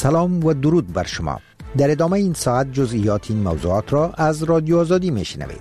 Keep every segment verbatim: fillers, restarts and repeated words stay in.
سلام و درود بر شما. در ادامه این ساعت جزئیات این موضوعات را از رادیو آزادی میشنوید.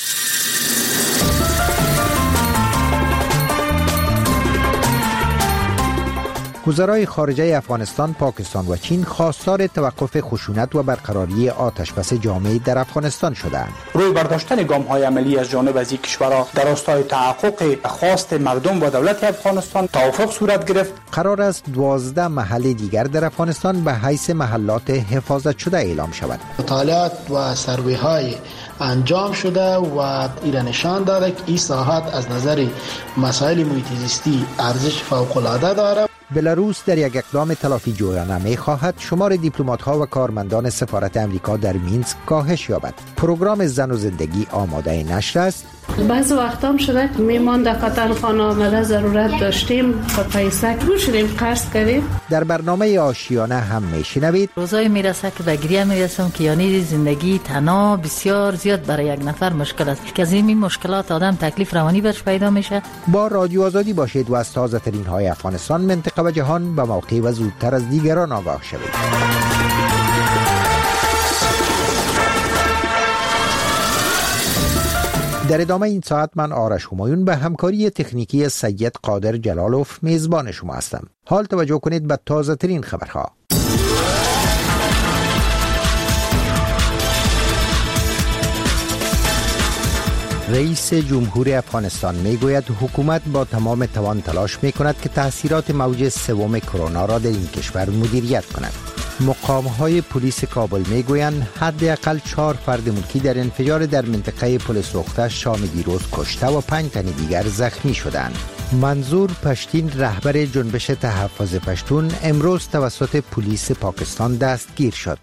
وزرای خارجه افغانستان، پاکستان و چین خواستار توقف خشونت و برقراری آتشبس جامع در افغانستان شدند. روی برداشتن گام‌های عملی از جانب از این کشورها در راستای تحقق خواست مردم و دولت افغانستان توافق صورت گرفت. قرار است دوازده محل دیگر در افغانستان به حیث محلات حفاظت شده اعلام شود. مطالعات و سروی‌های انجام شده و ایران نشان داده که این ساحت از نظر مسائل محیط زیستی ارزش فوق‌العاده دارد. بلاروس در یک اقدام تلافی جویانه می خواهد شمار دیپلمات‌ها و کارمندان سفارت امریکا در مینسک کاهش یابد. پروگرام زن و زندگی آماده نشر است. بعض وقتا هم شده که میمان در قطر خانه آمده ضرورت داشتیم و پیسه رو شدیم قرض کردیم. در برنامه آشیانه هم میشنوید روزای میرسه که به گریه میرسم که یعنی زندگی تنها بسیار زیاد برای یک نفر مشکل است که از این مشکلات آدم تکلیف روانی برش پیدا میشه. با رادیو آزادی باشید و از تازه ترین های افغانستان، منطقه و جهان به موقع و زودتر از دیگران آگاه شوید. در ادامه این ساعت من آرش همایون به همکاری تکنیکی سید قادر جلالوف میزبان شما هستم. حال توجه کنید به تازه ترین خبرها. رئیس جمهور افغانستان میگوید حکومت با تمام توان تلاش میکند که تاثیرات موج سوم کرونا را در این کشور مدیریت کند. مقام‌های پلیس کابل میگویند حداقل چهار فرد ملکی در انفجار در منطقه پل سوخته شام دیروز کشته و پنج تن دیگر زخمی شدند. منظور پشتین، رهبر جنبش تحفظ پشتون، امروز توسط پلیس پاکستان دستگیر شد.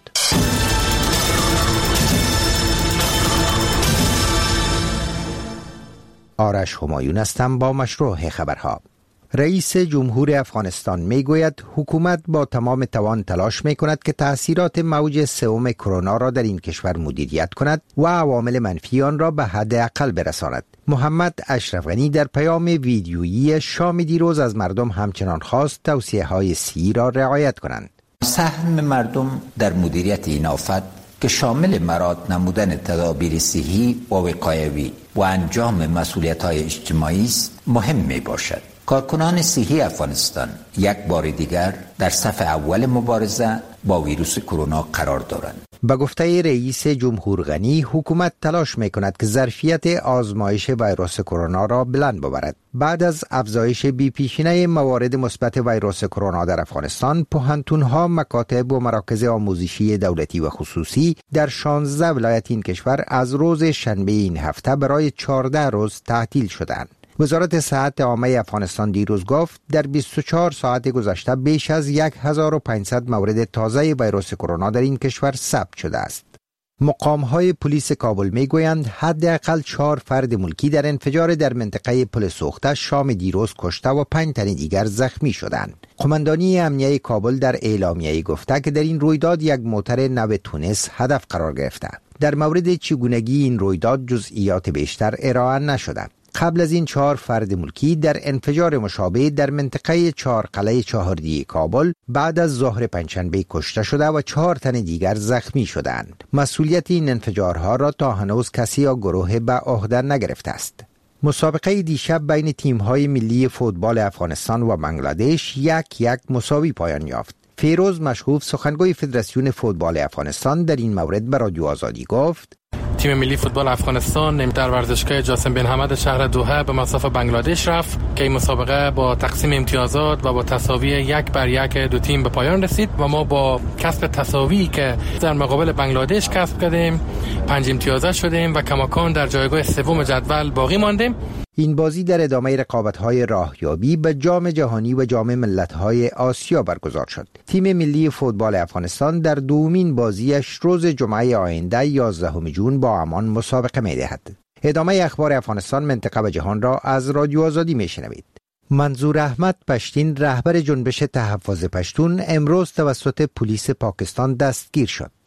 آرش همایون هستم با مشروع خبرها. رئیس جمهور افغانستان میگوید حکومت با تمام توان تلاش میکند که تأثیرات موج سوم کرونا را در این کشور مدیریت کند و عوامل منفی آن را به حد اقل برساند. محمد اشرف غنی در پیام ویدیویی شام دیروز از مردم همچنان خواست توصیه های سی را رعایت کنند. سهم مردم در مدیریت این آفت که شامل مراعات نمودن تدابیر صحی و وقایوی و انجام مسئولیت‌های اجتماعی است مهم می باشد. کارکنان صحی افغانستان یک بار دیگر در صف اول مبارزه با ویروس کرونا قرار دارند. به گفته رئیس جمهور غنی، حکومت تلاش میکند که ظرفیت آزمایش ویروس کرونا را بلند ببرد. بعد از افزایش بی‌پیشینه موارد مثبت ویروس کرونا در افغانستان، پوهنتون‌ها، مکاتب و مراکز آموزشی دولتی و خصوصی در شانزده ولایت این کشور از روز شنبه این هفته برای چهارده روز تعطیل شدند. وزارت صحت عامه افغانستان دیروز گفت در بیست و چهار ساعت گذشته بیش از هزار و پانصد مورد تازه ویروس کرونا در این کشور ثبت شده است. مقام‌های پلیس کابل میگویند حداقل چهار فرد ملکی در انفجار در منطقه پل سوخته شام دیروز کشته و پنج تن دیگر زخمی شدند. قماندانی امنیه کابل در اعلامیه‌ای گفته که در این رویداد یک موتر نو تونس هدف قرار گرفته. در مورد چگونگی این رویداد جزئیات بیشتر ارائه نشده. قبل از این چهار فرد ملکی در انفجار مشابه در منطقه چهارقلعه چهاردی کابل بعد از ظهر پنجشنبه کشته شده و چهار تن دیگر زخمی شدند. مسئولیت این انفجارها را تا هنوز کسی یا گروه به عهده نگرفته است. مسابقه دیشب بین تیم‌های ملی فوتبال افغانستان و بنگلادش یک یک مساوی پایان یافت. فیروز مشهوف، سخنگوی فدراسیون فوتبال افغانستان، در این مورد به رادیو آزادی گفت: تیم ملی فوتبال افغانستان در ورزشگاه جاسم بن حمد شهر دوحه به مصاف بنگلادش رفت که این مسابقه با تقسیم امتیازات و با تساوی یک بر یک دو تیم به پایان رسید و ما با کسب تساوی که در مقابل بنگلادش کسب کردیم پنج امتیازه شدیم و کماکان در جایگاه سوم جدول باقی ماندیم. این بازی در ادامه رقابت‌های راهیابی به جام جهانی و جام ملت‌های آسیا برگزار شد. تیم ملی فوتبال افغانستان در دومین بازیش روز جمعه آینده یازدهم ژوئن با عمان مسابقه می‌دهد. ادامه اخبار افغانستان، منطقه و جهان را از رادیو آزادی می‌شنوید. منظور احمد پشتین، رهبر جنبش تحفظ پشتون، امروز توسط پلیس پاکستان دستگیر شد.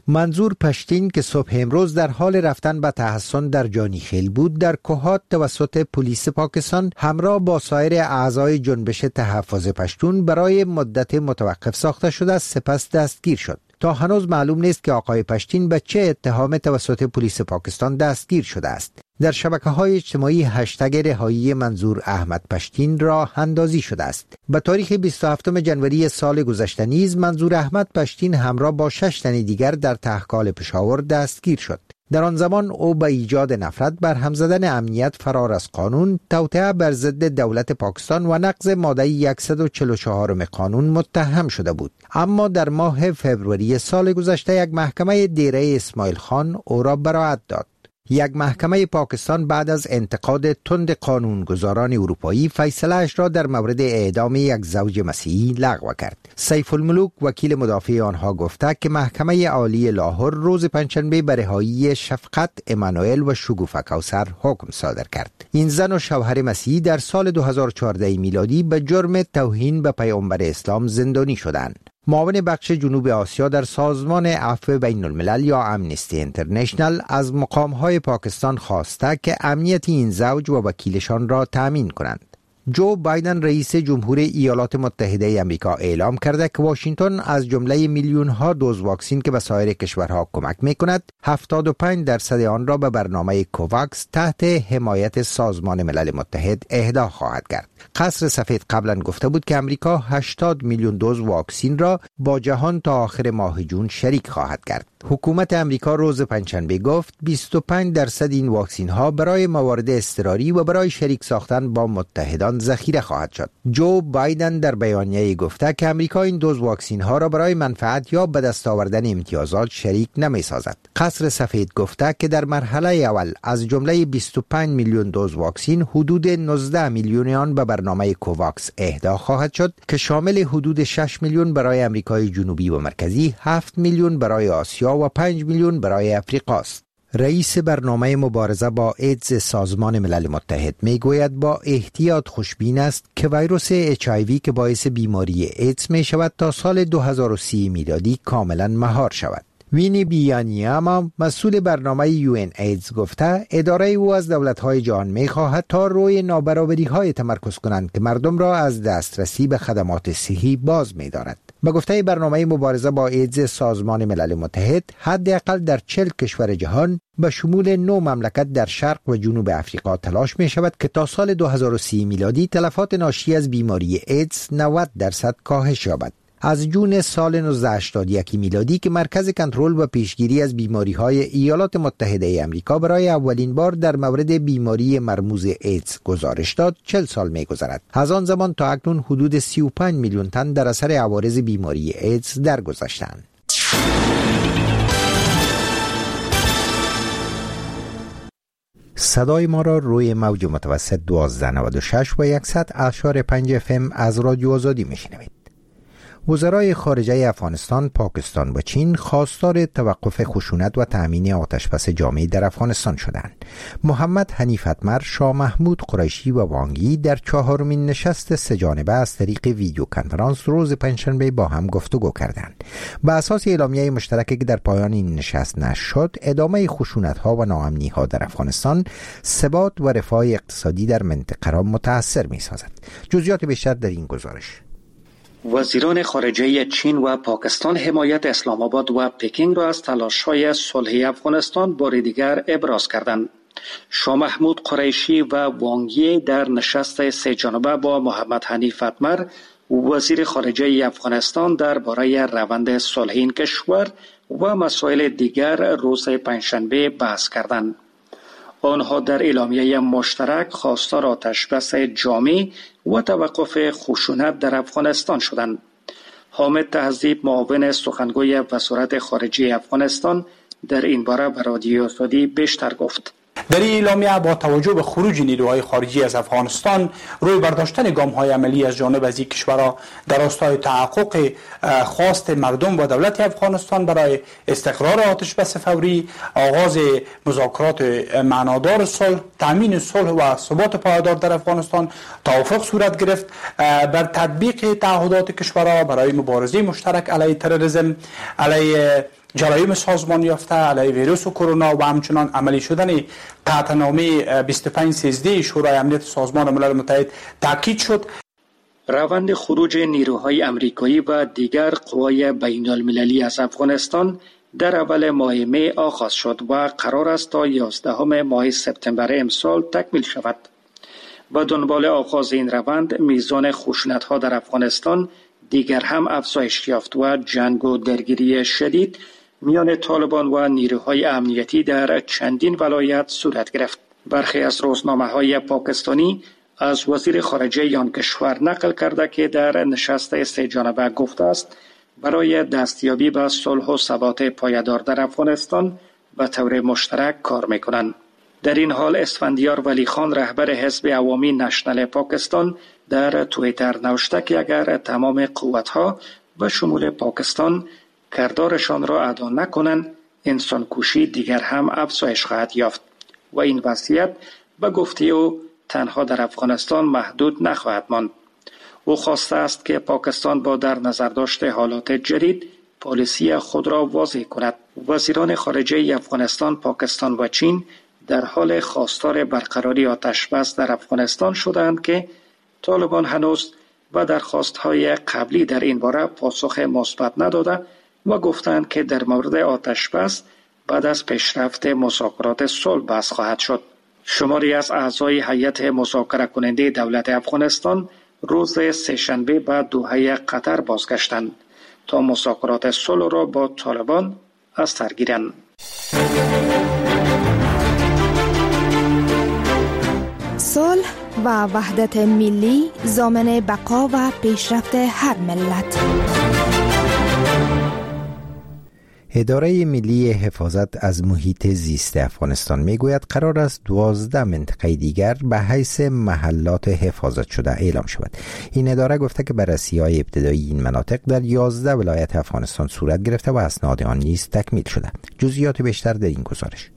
منظور پشتین که صبح امروز در حال رفتن به تحصن در جانیخیل بود، در کوهات توسط پلیس پاکستان همراه با سایر اعضای جنبش تحفظ پشتون برای مدت متوقف ساخته شده، سپس دستگیر شد. تا هنوز معلوم نیست که آقای پشتین به چه اتهام توسط پلیس پاکستان دستگیر شده است. در شبکه‌های اجتماعی هشتگ رهایی منظور احمد پشتین راه اندازی شده است. به تاریخ بیست و هفتم ژانویه سال گذشته نیز منظور احمد پشتین همراه با شش تن دیگر در تحقال پشاور دستگیر شد. در آن زمان او به ایجاد نفرت، برهم زدن امنیت فرار از قانون، توطئه بر ضد دولت پاکستان و نقض ماده صد و چهل و چهار قانون متهم شده بود. اما در ماه فوریه سال گذشته یک محکمه دیره اسماعیل خان او را براءت داد. یک محکمه پاکستان بعد از انتقاد تند قانونگذاران اروپایی فیصله اش را در مورد اعدام یک زوج مسیحی لغو کرد. سیف الملوک وکیل مدافع آنها گفته که محکمه عالی لاهور روز پنجشنبه به رهایی شفقت امانوئل و شگوفه کوثر حکم صادر کرد. این زن و شوهر مسیحی در سال دو هزار و چهارده میلادی به جرم توهین به پیامبر اسلام زندانی شدند. معاون بخش جنوب آسیا در سازمان عفو بین الملل یا امنستی انترنشنل از مقام‌های پاکستان خواسته که امنیت این زوج و وکیلشان را تأمین کنند. جو بایدن رئیس جمهور ایالات متحده آمریکا اعلام کرده که واشنگتن از جمله میلیون ها دوز واکسن که به سایر کشورها کمک می‌کند، هفتاد و پنج درصد آن را به برنامه کوواکس تحت حمایت سازمان ملل متحد اهدا خواهد کرد. قصر سفید قبلا گفته بود که آمریکا هشتاد میلیون دوز واکسن را با جهان تا آخر ماه جون شریک خواهد کرد. حکومت آمریکا روز پنجشنبه گفت بیست و پنج درصد این واکسن ها برای موارد اضطراری و برای شریک ساختن با متحدان ذخیره خواهد شد. جو بایدن در بیانیه‌ای گفته که آمریکا این دوز واکسن ها را برای منفعت یا به دست آوردن امتیازات شریک نمی سازد. قصر سفید گفته که در مرحله اول از جمله بیست و پنج میلیون دوز واکسن حدود نوزده میلیون آن به برنامه کوواکس اهدا خواهد شد که شامل حدود شش میلیون برای آمریکای جنوبی و مرکزی، هفت میلیون برای آسیا و پنج میلیون برای افریقا است. رئیس برنامه مبارزه با ایدز سازمان ملل متحد میگوید با احتیاط خوشبین است که ویروس اچ آی وی که باعث بیماری ایدز می شود تا سال دو هزار و سی میلادی کاملا مهار شود. وینی بیانیاما مسئول برنامه یو ان ایدز گفته اداره او از دولت‌های جهان می‌خواهد تا روی نابرابری‌های تمرکز کنند که مردم را از دسترسی به خدمات صحی باز می‌دارد. به گفته برنامه مبارزه با ایدز سازمان ملل متحد، حداقل در چهل کشور جهان به شمول نه مملکت در شرق و جنوب افریقا تلاش می شود که تا سال دو هزار و سی میلادی تلفات ناشی از بیماری ایدز نود درصد کاهش یابد. از جون سال نوزده هشتاد و یک میلادی که مرکز کنترل و پیشگیری از بیماری‌های ایالات متحده آمریکا برای اولین بار در مورد بیماری مرموز ایدز گزارش داد، چهل سال می‌گذرد. از آن زمان تا اکنون حدود سی و پنج میلیون تن در اثر عوارض بیماری ایدز درگذشتند. صدای ما را روی موج متوسط دوازده نود و شش و صد و اشار پنج اف ام از رادیو آزادی میشنوید. وزرای خارجه افغانستان، پاکستان و چین خواستار توقف خشونت و تأمین آتشبس جامعی در افغانستان شدند. محمد حنیف اتمر، شاه محمود قریشی و وانگی در چهارمین نشست سه جانبه از طریق ویدیو کنفرانس روز پنجشنبه با هم گفتگو کردند. بر اساس اعلامیه مشترکی که در پایان این نشست نشر شد، ادامه خشونت‌ها و ناامنی‌ها در افغانستان ثبات و رفاه اقتصادی در منطقه را متاثر می‌سازد. جزئیات بیشتر در این گزارش. وزیران خارجه چین و پاکستان حمایت اسلام آباد و پکینگ را از تلاش‌های صلحی افغانستان بار دیگر ابراز کردند. شاه محمود قریشی و وانگی در نشست سه جانبه با محمد حنیف اتمر، وزیر خارجه افغانستان، درباره روند صلح این کشور و مسائل دیگر روز پنجشنبه بحث کردند. آنها در اعلامیه مشترک خواستار آتشبس جامع و توقف خشونت در افغانستان شدند. حامد تهذیب، معاون سخنگوی وزارت خارجه افغانستان، در این باره به رادیو آزادی بیشتر گفت. در این اعلامیه با توجه به خروج نیروهای خارجی از افغانستان، روی برداشتن گام‌های عملی از جانب از این کشورها در راستای تحقق خواست مردم و دولت افغانستان برای استقرار آتشبس فوری، آغاز مذاکرات معنادار صلح، تامین صلح و ثبات پایدار در افغانستان توافق صورت گرفت بر تطبیق تعهدات کشورها برای مبارزه مشترک علیه تروریسم، علیه جرایم سازمان یافته علیه ویروس کرونا و همچنان عملی شدن قطعنامه بیست و پنج سیزده شورای امنیت سازمان ملل متحد تاکید شد. روند خروج نیروهای امریکایی و دیگر قوای بین المللی از افغانستان در اول ماه می آغاز شد و قرار است تا یازدهم ماه سپتامبر امسال تکمیل شود. با دنبال آغاز این روند میزان خشونت‌ها در افغانستان دیگر هم افزایش یافت و جنگ و درگیری شدید میان طالبان و نیروهای امنیتی در چندین ولایت صورت گرفت. برخی از روزنامه‌های پاکستانی از وزیر خارجه آن کشور نقل کرده که در نشست سه جانبه گفته است برای دستیابی به صلح و ثبات پایدار در افغانستان به طور مشترک کار میکنند. در این حال اسفندیار ولی خان رهبر حزب عوامی نشنل پاکستان در توییتر نوشته که اگر تمام قوت‌ها به شمول پاکستان کردارشان را ادا نکنند انسان کشی دیگر هم افزایش خواهد یافت و این وضعیت به گفته او تنها در افغانستان محدود نخواهد ماند. او خواسته است که پاکستان با در نظر داشته حالات جدید پالیسی خود را واضح کند. وزیران خارجه افغانستان، پاکستان و چین در حال خواستار برقراری آتشبس در افغانستان شدند که طالبان هنوز و درخواست‌های قبلی در این باره پاسخ مثبت نداده و گفتند که در مورد آتشبس بعد از پیشرفت مذاکرات صلح بحث خواهد شد. شماری از اعضای هیئت مذاکره کننده دولت افغانستان روز سه‌شنبه به دوحه قطر بازگشتند تا مذاکرات صلح را با طالبان از سر گیرند. صلح و وحدت ملی ضامن بقا و پیشرفت هر ملت. اداره ملی حفاظت از محیط زیست افغانستان میگوید قرار است دوازده منطقه دیگر به حیث محلات حفاظت شده اعلام شود. این اداره گفته که بررسی‌های ابتدایی این مناطق در یازده ولایت افغانستان صورت گرفته و اسناد آن نیز تکمیل شده. جزئیات بیشتر در این گزارش.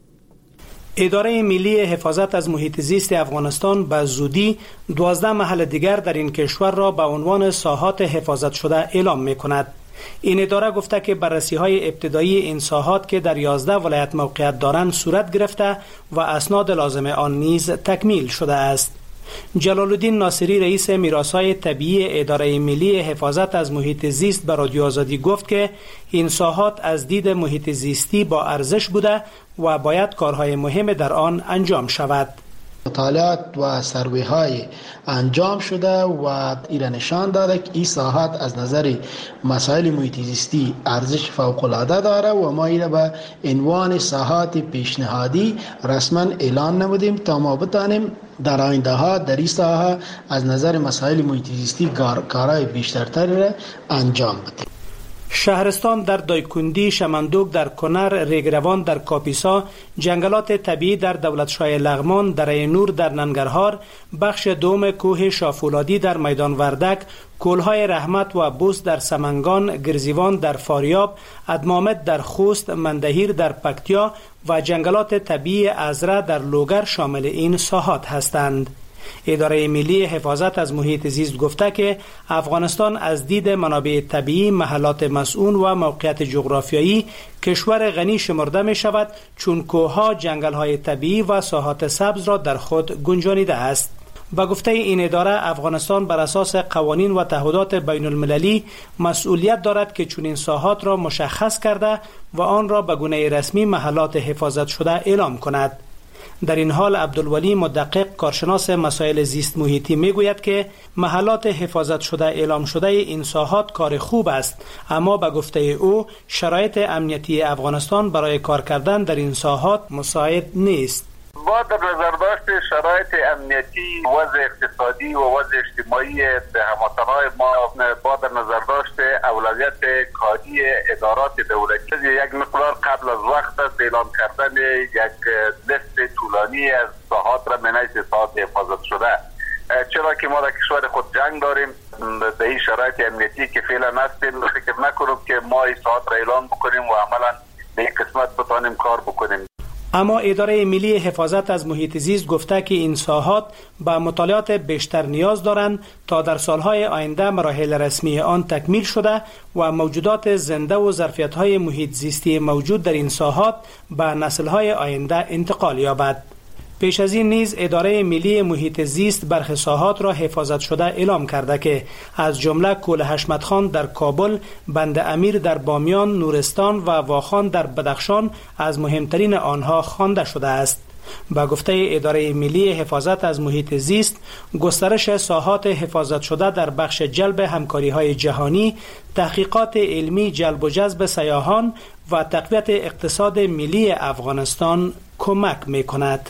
اداره ملی حفاظت از محیط زیست افغانستان به زودی دوازده محل دیگر در این کشور را به عنوان ساحات حفاظت شده اعلام می‌کند. این اداره گفته که بررسی‌های ابتدایی این ساحات که در یازده ولایت موقعیت دارند صورت گرفته و اسناد لازم آن نیز تکمیل شده است. جلال الدین ناصری رئیس میراث‌های طبیعی اداره ملی حفاظت از محیط زیست به رادیو آزادی گفت که این ساحات از دید محیط زیستی با ارزش بوده و باید کارهای مهم در آن انجام شود. مطالعات و سروی های انجام شده و ایره نشان داده که این ساحات از نظر مسائل محیط زیستی ارزش فوق العاده داره و ما ایره به عنوان ساحات پیشنهادی رسما اعلان نمودیم تا ما بتانیم در آینده ها در این ساحه از نظر مسائل محیط زیستی کارهای بیشترتری را انجام بدیم. شهرستان در دایکندی، شمندوک در کنر، ریگروان در کاپیسا، جنگلات طبیعی در دولتشاه لغمان، دره نور در ننگرهار، بخش دوم کوه شافولادی در میدان وردک، کولهای رحمت و بوس در سمنگان، گرزیوان در فاریاب، ادمامت در خوست، مندهیر در پکتیا و جنگلات طبیعی ازره در لوگر شامل این ساحات هستند. اداره ملی حفاظت از محیط زیست گفته که افغانستان از دید منابع طبیعی، محلات مسئول و موقعیت جغرافیایی کشور غنی شمرده می شود چون کوهها، جنگل‌های طبیعی و ساحات سبز را در خود گنجانیده است. با گفته این اداره افغانستان بر اساس قوانین و تعهدات بین المللی مسئولیت دارد که چنین ساحات را مشخص کرده و آن را به گونه رسمی محلات حفاظت شده اعلام کند. در این حال عبدالولی مدقق کارشناس مسائل زیست محیطی میگوید که محلات حفاظت شده اعلام شده این ساحات کار خوب است، اما به گفته او شرایط امنیتی افغانستان برای کار کردن در این ساحات مساعد نیست. با در نظر داشت شرایط امنیتی، وضع اقتصادی و وضع اجتماعی هموطنان ما، با در نظر داشت اولویت کاری ادارات دولتی یک مقدار قبل از وقت است اعلام کردن یک لیست طولانی از ساحات را من حیث ساحات حفاظت شده، چرا که ما در کشور خود جنگ داریم. به این شرایط امنیتی که فعلا هستیم فکر نکنم که ما این ساحات را اعلام بکنیم و عملا به این قسمت بتانیم کار بکنیم. اما اداره ملی حفاظت از محیط زیست گفته که این ساحات به مطالعات بیشتر نیاز دارند تا در سالهای آینده مراحل رسمی آن تکمیل شده و موجودات زنده و ظرفیت‌های محیط زیستی موجود در این ساحات به نسل‌های آینده انتقال یابد. پیش از این نیز اداره ملی محیط زیست برخی ساحات را حفاظت شده اعلام کرده که از جمله کوه حشمت خان در کابل، بند امیر در بامیان، نورستان و واخان در بدخشان از مهمترین آنها خوانده شده است. با گفته اداره ملی حفاظت از محیط زیست، گسترش ساحات حفاظت شده در بخش جلب همکاری‌های جهانی، تحقیقات علمی، جلب و جذب سیاحان و تقویت اقتصاد ملی افغانستان کمک می‌کند.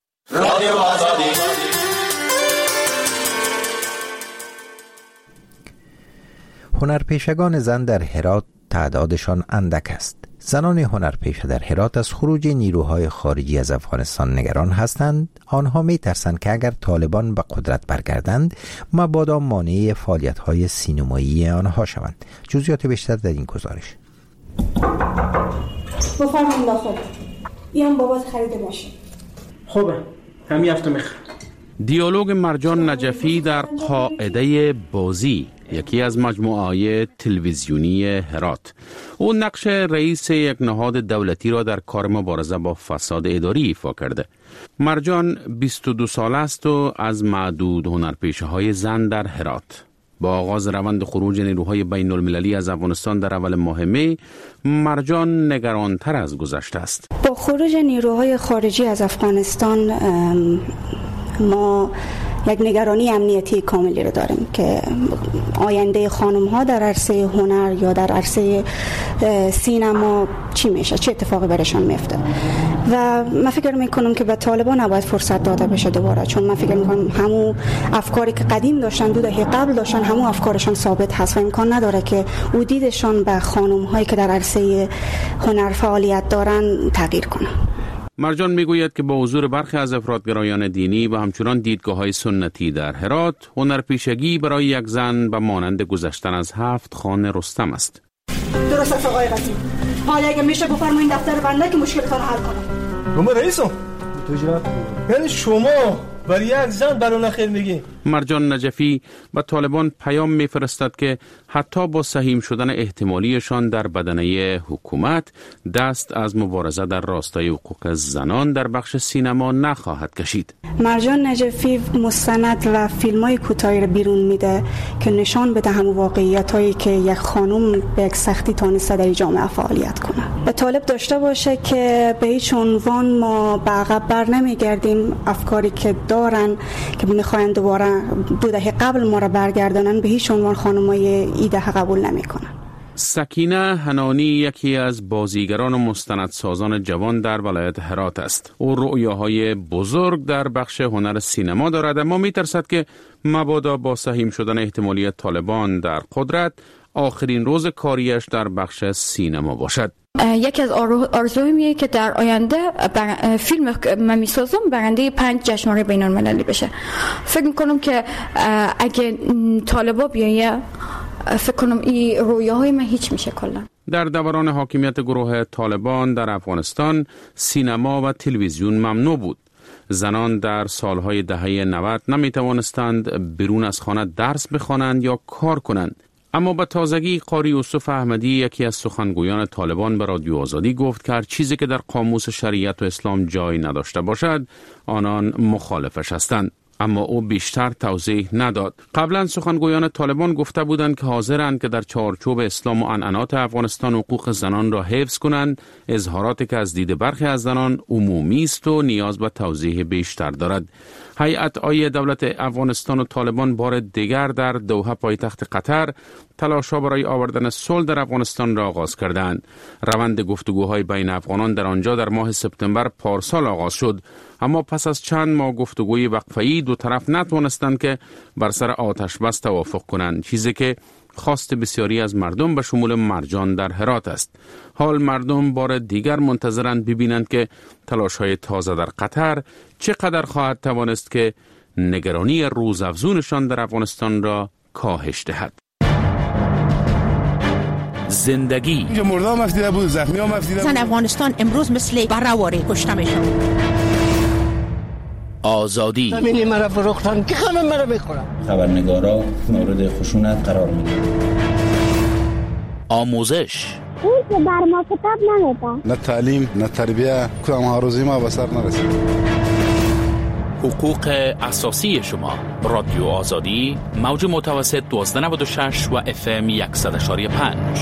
هنرپیشگان زن در هرات تعدادشان اندک است. زنان هنرپیشه در هرات از خروج نیروهای خارجی از افغانستان نگران هستند. آنها می ترسند که اگر طالبان به قدرت برگردند مبادا مانع فعالیت‌های سینمایی آنها شوند. جزئیات بیشتر در این گزارش. بفرمایید داخل. این بابت خرید ماشین. خوبه. همین هفته میخوام. دیالوگ مرجان نجفی در قاعده بازی، یکی از مجموعه‌های تلویزیونی هرات. او نقش رئیس یک نهاد دولتی را در کار مبارزه با فساد اداری ایفا کرده. مرجان بیست و دو ساله است و از معدود هنرپیشه‌های زن در هرات. با آغاز روند خروج نیروهای بین المللی از افغانستان در اول ماه می، مرجان نگرانتر از گذشته است. با خروج نیروهای خارجی از افغانستان ما یک نگرانی امنیتی کاملی رو داریم که آینده خانم ها در عرصه هنر یا در عرصه سینما چی میشه، چه اتفاقی برشان میفته. و من فکر میکنم که به طالبان نباید فرصت داده بشه دوباره، چون من فکر میکنم همون افکاری که قدیم داشتن، دو دهه قبل داشتن، همون افکارشان ثابت هست و امکان نداره که او دیدشان به خانم هایی که در عرصه هنر فعالیت دارن تغییر کنه. مرجان میگوید که با حضور برخی از افراطگرایان دینی و همچنان دیدگاه‌های سنتی در هرات، هنرپیشگی برای یک زن به مانند گذشتن از هفت خان رستم است. درست است آقای قاسم. حالا اگه میشه بفرمایید دفتر بنده که مشکلتون رو حل کنم. گم رئیسم. تو جواب. یعنی شما برای یک زن برای نخیر میگی؟ مرجان نجفی به طالبان پیام میفرستد که حتی با سهیم شدن احتمالیشان در بدنه حکومت دست از مبارزه در راستای حقوق زنان در بخش سینما نخواهد کشید. مرجان نجفی مستند و فیلم‌های کوتاهی را بیرون میده که نشان بده همون واقعیتایی که یک خانم به یک سختی تانسته در جامعه فعالیت کنه. به طالب داشته باشه که به هیچ عنوان ما به عقب بر نمیگردیم. افکاری که دارن که میخواین دوباره دو دهه قبل ما را برگردانن، به هیچ عنوان خانمای ایده قبول نمیکنن. سکینه حنانی یکی از بازیگران و مستندسازان جوان در ولایت هرات است. او رؤیاهای بزرگ در بخش هنر سینما دارد، اما میترسد که مبادا با سهیم شدن احتمالی طالبان در قدرت آخرین روز کاریش در بخش سینما باشد. یکی از آرزویمیه که در آینده بر... فیلم من میسازم برنده پنج جشنواره بین المللی بشه. فکر میکنم که اگه طالبا بیایه، فکر کنم این رویاهای من هیچ میشه کلا. در دوران حاکمیت گروه طالبان در افغانستان سینما و تلویزیون ممنوع بود. زنان در سالهای دهه نود نمیتوانستند بیرون از خانه درس بخوانند یا کار کنند. اما به تازگی قاری یوسف احمدی، یکی از سخنگویان طالبان، به رادیو آزادی گفت که هر چیزی که در قاموس شریعت و اسلام جای نداشته باشد آنان مخالفش هستند. اما او بیشتر توضیح نداد. قبلا سخنگویان طالبان گفته بودند که حاضرند که در چارچوب اسلام و عنعنات افغانستان حقوق زنان را حفظ کنند، اظهاراتی که از دید برخی از زنان عمومی است و نیاز به توضیح بیشتر دارد. هیئت عالی دولت افغانستان و طالبان بار دیگر در دوحه پایتخت قطر تلاش‌ها برای آوردن صلح در افغانستان را آغاز کردند. روند گفتگوهای بین افغانان در آنجا در ماه سپتامبر پارسال آغاز شد، اما پس از چند ماه گفتگوی وقفه‌ای دو طرف نتوانستند که بر سر آتش بس توافق کنند، چیزی که خواست بسیاری از مردم به شمول مرجان در هرات است. حال مردم بار دیگر منتظرند ببینند که تلاش‌های تازه در قطر چقدر خواهد توانست که نگرانی روزافزونشان در افغانستان را کاهش دهد. زندگی. اینجا مردا هم افتیده بود، زخمی هم افتیده بود. زن افغانستان امروز مثل برهواری کشته میشن. آزادی. زمین مرا فروختن که خمه مرا بخورم. خبرنگارا مورد خشونت قرار میگیرن. آموزش. این که بر ما کتاب نمیده. نه تعلیم، نه تربیه، کدام ها روزی ما به سر نرسید. حقوق اساسی شما. رادیو آزادی، موج متوسط دوازده نود و شش و اف ام صد و یک و پنج.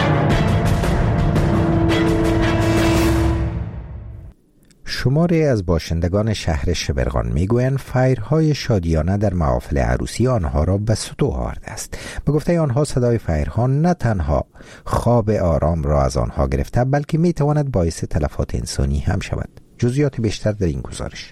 شماری از باشندگان شهر شبرغان میگویند فیرهای شادیانه در محافل عروسی آنها را به سطوح آورده است. به گفته آنها صدای فیرها نه تنها خواب آرام را از آنها گرفته بلکه میتواند باعث تلفات انسانی هم شود. جزئیات بیشتر در این گزارش.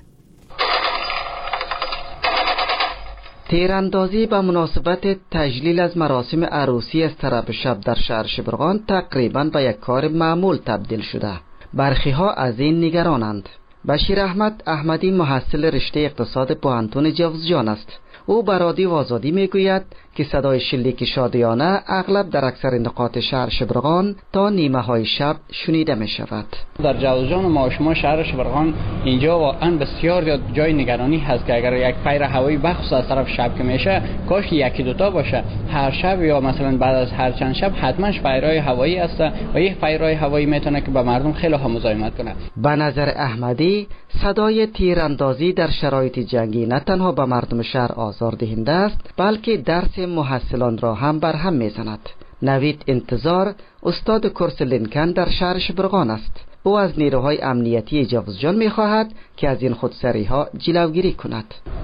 تیراندازی به مناسبت تجلیل از مراسم عروسی از طرف شب در شهر شبرغان تقریباً به یک کار معمول تبدیل شده. برخی ها از این نگرانند. بشیر احمد احمدی محصل رشته اقتصاد پوهنتون جوزجان است. او به رادیو آزادی میگوید که صدای شلیک شادیانه اغلب در اکثر نقاط شهر شبرغان تا نیمه های شب شنیده می شود. در جوزجان و ما شما شهر شبرغان اینجا واقعا بسیار زیاد جای نگرانی هست که اگر یک فیر هوایی بخصوص از طرف شب که میشه کاش یکی دوتا باشه. هر شب یا مثلا بعد از هر چند شب حتما فیرهای هوایی هست و یک فیرهای هوایی میتونه که به مردم خیلی ها مزاحمت کنه. به نظر احمدی صدای تیراندازی در شرایط جنگی نه تنها به مردم شهر آزار دهنده است بلکه درس محصلان را هم برهم میزند. نوید انتظار استاد کورس لینکن در شهر شبرغان است. او از نیروهای امنیتی جوزجان میخواهد که از این خودسری ها جلوگیری کند.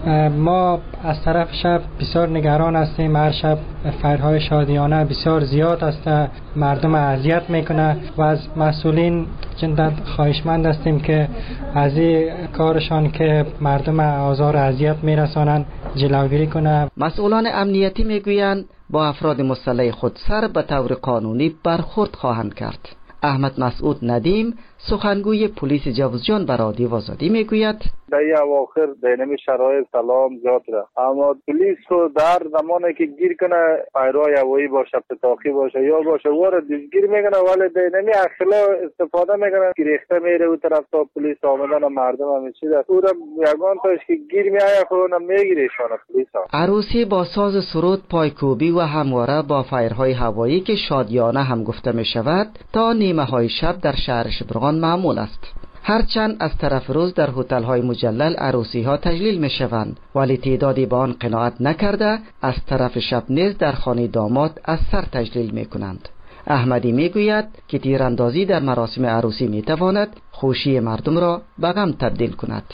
ما از طرف شب بسیار نگران هستیم. هر شب فیرهای شادیانه بسیار زیاد است، مردم اذیت میکنه و از مسئولین جداً خواهشمند هستیم که از این کارشان که مردم آزار اذیت میرسانند جلوگیری کنه. مسئولان امنیتی میگویند با افراد مسلح خودسر به طور قانونی برخورد خواهند کرد. احمد مسعود ندیم سخنگوی پلیس جوزجان به رادیو آزادی میگوید در این اواخر بینمی شرایط سلام زیاد را، اما پلیس رو در زمانی که گیر کنه فیرهای هوایی باشه، پتاقی باشه یا باشه وارد گیر میکنه، ولی بینمی اخلا استفاده میکنه که ریخته میره او طرف تا پلیس آمدن و مردم هم چیز است. او را یگان تاش که گیر میآید خودم میگیره شانه پلیس ها. عروسی با ساز سرود، پایکوبی و همواره با فیرهای هوایی که شادیانه هم گفته می شود تا نیمه های شب در شهر شبرغان معمول است. هرچند از طرف روز در هتل های مجلل عروسی ها تجلیل می شوند ولی تعدادی به آن قناعت نکرده از طرف شب نیز در خانه داماد از سر تجلیل می کنند. احمدی می گوید که تیراندازی در مراسم عروسی می تواند خوشی مردم را به غم تبدیل کند.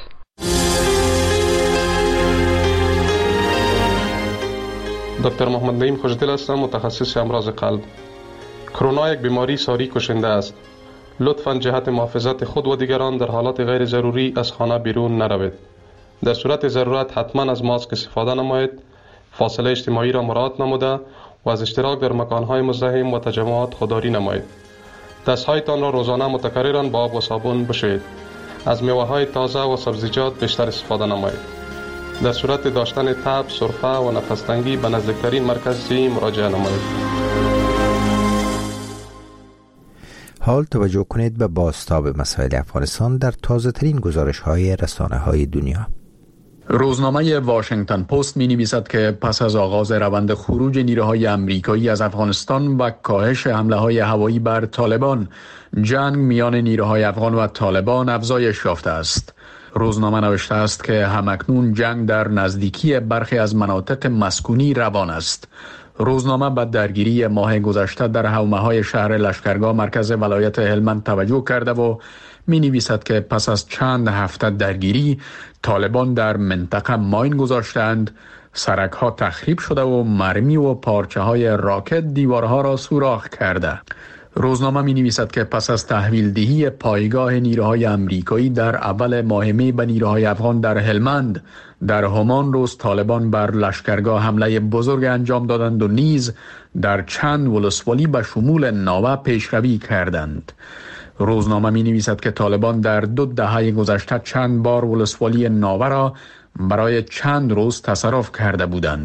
دکتر محمد نعیم خوشدل هستم، متخصص امراض قلب. کرونا یک بیماری ساری کشنده است. لطفاً جهت محافظت خود و دیگران در حالات غیر ضروری از خانه بیرون نروید. در صورت ضرورت حتما از ماسک استفاده نمایید، فاصله اجتماعی را مراعات نموده و از اشتراک در مکانهای مزدحم و تجمعات خودداری نمایید. دستهایتان را روزانه متکرراً با آب و صابون بشویید. از میوه‌های تازه و سبزیجات بیشتر استفاده نمایید. در صورت داشتن تب، سرفه و نفس تنگی به نزدیکترین مرکز صحی مراجعه نمایید. حال توجه کنید به بازتاب مسائل افغانستان در تازه ترین گزارش های رسانه های دنیا. روزنامه واشنگتن پست می نویسد که پس از آغاز روند خروج نیروهای امریکایی از افغانستان و کاهش حمله های هوایی بر طالبان، جنگ میان نیروهای افغان و طالبان افزایش یافته است. روزنامه نوشته است که همکنون جنگ در نزدیکی برخی از مناطق مسکونی روان است. روزنامه به درگیری ماه گذشته در حومه‌های شهر لشکرگاه مرکز ولایت هلمند توجه کرده و می نویسد که پس از چند هفته درگیری طالبان در منطقه ماین گذاشتند، سرک‌ها تخریب شده و مرمی و پارچه‌های راکت دیوارها را سوراخ کرده. روزنامه می نویسد که پس از تحویل دهی پایگاه نیروهای امریکایی در اول ماه می به نیروهای افغان در هلمند، در همان روز طالبان بر لشکرگاه حمله بزرگ انجام دادند و نیز در چند ولسوالی به شمول ناوه پیشروی کردند. روزنامه می نویسد که طالبان در دو دهه گذشته چند بار ولسوالی ناوه را برای چند روز تصرف کرده بودند.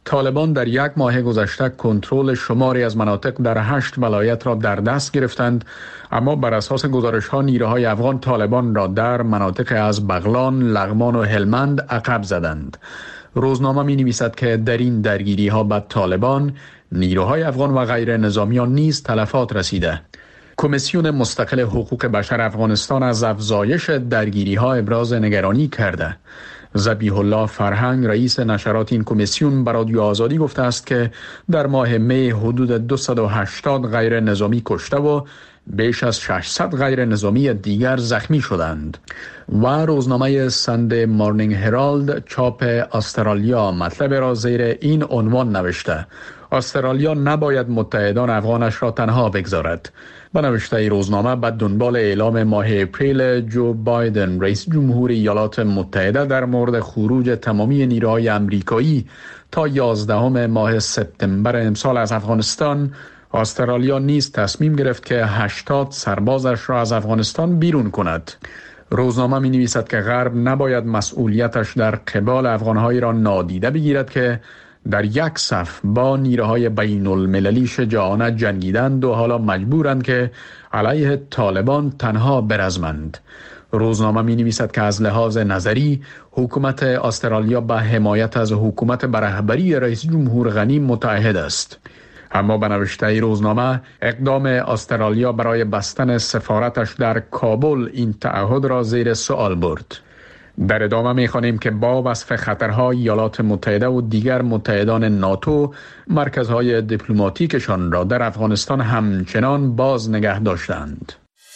طالبان در یک ماه گذشته کنترل شماری از مناطق در هشت ولایت را در دست گرفتند، اما بر اساس گزارش‌ها نیروهای افغان طالبان را در مناطق از بغلان، لغمان و هلمند عقب زدند. روزنامه می نویسد که در این درگیری ها به طالبان، نیروهای افغان و غیر نظامیان نیز تلفات رسیده. کمیسیون مستقل حقوق بشر افغانستان از افزایش درگیری ها ابراز نگرانی کرده. ذبیح الله فرهنگ رئیس نشرات این کمیسیون به رادیو آزادی گفته است که در ماه می حدود دویست و هشتاد غیر نظامی کشته و بیش از ششصد غیر نظامی دیگر زخمی شدند. و روزنامه ساندی مورنینگ هرالد چاپ استرالیا مطلب را زیر این عنوان نوشته: استرالیا نباید متحدان افغانش را تنها بگذارد. به نوشته روزنامه به دنبال اعلام ماه اپریل جو بایدن رئیس جمهور ایالات متحده در مورد خروج تمامی نیروهای امریکایی تا یازدهم ماه سپتامبر امسال از افغانستان، استرالیا نیز تصمیم گرفت که هشتاد سربازش را از افغانستان بیرون کند. روزنامه می نویسد که غرب نباید مسئولیتش در قبال افغانهایی را نادیده بگیرد که در یک صف با نیروهای بین المللی شجاعانه جنگیدند و حالا مجبورند که علیه طالبان تنها برزمند. روزنامه می نویسد که از لحاظ نظری حکومت استرالیا به حمایت از حکومت به رهبری رئیس جمهور غنی متعهد است. اما به نوشته روزنامه اقدام استرالیا برای بستن سفارتش در کابل این تعهد را زیر سوال برد. در ادامه می‌خوانیم که با وصف خطرهای ایالات متحده و دیگر متحدان ناتو مرکزهای دیپلماتیکشان را در افغانستان همچنان باز نگه داشتند.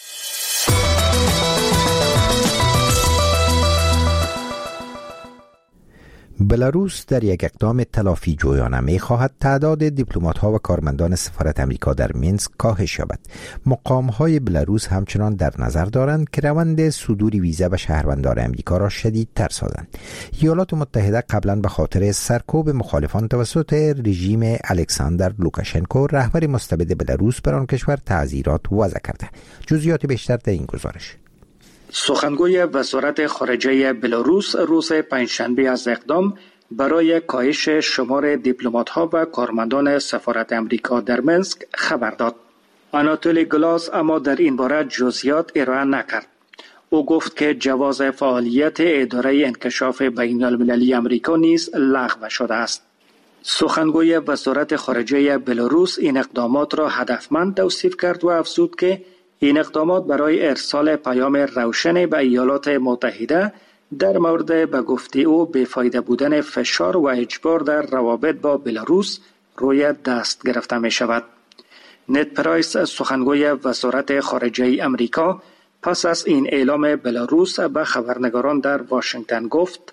بلاروس در یک اقدام تلافی جویانه می خواهد تعداد دیپلمات ها و کارمندان سفارت امریکا در مینسک کاهش یابد. مقام های بلاروس همچنان در نظر دارند که روند صدور ویزا به شهروندان امریکا را شدیدتر سازند. ایالات متحده قبلا به خاطر سرکوب مخالفان توسط رژیم الکساندر لوکاشنکو رهبر مستبد بلاروس بر آن کشور تعزیرات وضع کرده. جزئیات بیشتر در این گزارش. سخنگوی وزارت خارجه بلاروس روز پنجشنبه از اقدام برای کاهش شمار دیپلمات‌ها و کارمندان سفارت امریکا در منسک خبر داد. آناتولی گلاس اما در این باره جزئیات ارائه نکرد. او گفت که جواز فعالیت اداره انکشاف بین المللی امریکا نیز لغو شده است. سخنگوی وزارت خارجه بلاروس این اقدامات را هدفمند توصیف کرد و افزود که این اقدامات برای ارسال پیام روشن به ایالات متحده در مورد به گفته او بی‌فایده بودن فشار و اجبار در روابط با بلاروس روی دست گرفته می شود. نت پرایس سخنگوی وزارت خارجه امریکا پس از این اعلام بلاروس به خبرنگاران در واشنگتن گفت: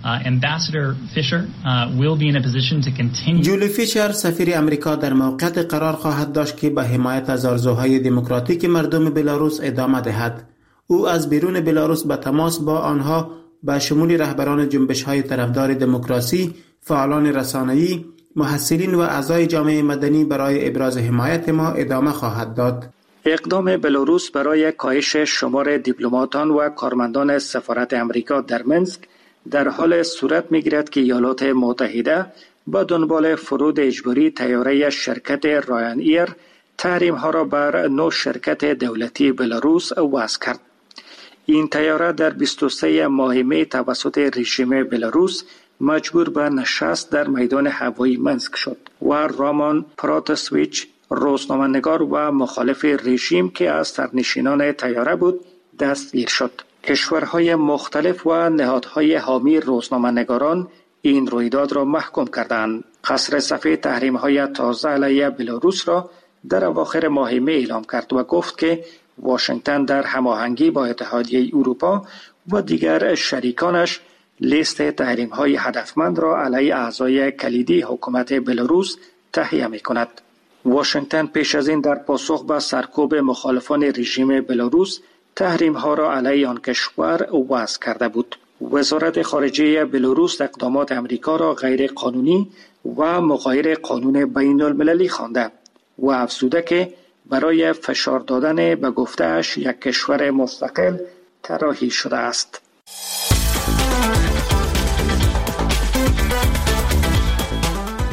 جولی فیشر سفیر امریکا در موقعیت قرار خواهد داشت که به حمایت از آرزوهای دموکراتیک مردم بلاروس ادامه دهد. او از بیرون بلاروس به تماس با آنها به شمول رهبران جنبش‌های طرفدار دموکراسی، فعالان رسانه‌ای، محصلین و اعضای جامعه مدنی برای ابراز حمایت ما ادامه خواهد داد. اقدام بلاروس برای کاهش شمار دیپلماتان و کارمندان سفارت امریکا در منسک در حال صورت می‌گیرد که ایالات متحده با دنبال فرود اجباری طیاره شرکت رایان ایر تحریم‌ها را بر نو شرکت دولتی بلاروس وضع کرد. این طیاره در بیست و سه ماه می توسط رژیم بلاروس مجبور به نشست در میدان هوایی منسک شد و رامان پراتسویچ روزنامه‌نگار و مخالف رژیم که از سرنشینان طیاره بود دستگیر شد. کشورهای مختلف و نهادهای حامی روزنامه‌نگاران این رویداد را محکوم کردند. قصر سفید تحریم‌های تازه علیه بلاروس را در اواخر ماه می اعلام کرد و گفت که واشنگتن در هماهنگی با اتحادیه اروپا و دیگر شریکانش لیست تحریم‌های هدفمند را علیه اعضای کلیدی حکومت بلاروس تهیه می‌کند. واشنگتن پیش از این در پاسخ به سرکوب مخالفان رژیم بلاروس تحریم‌ها را علیه آن کشور وضع کرده بود. وزارت خارجه بلاروس اقدامات امریکا را غیر قانونی و مغایر قانون بین المللی خوانده و افزوده که برای فشار دادن به گفته‌اش یک کشور مستقل طراحی شده است.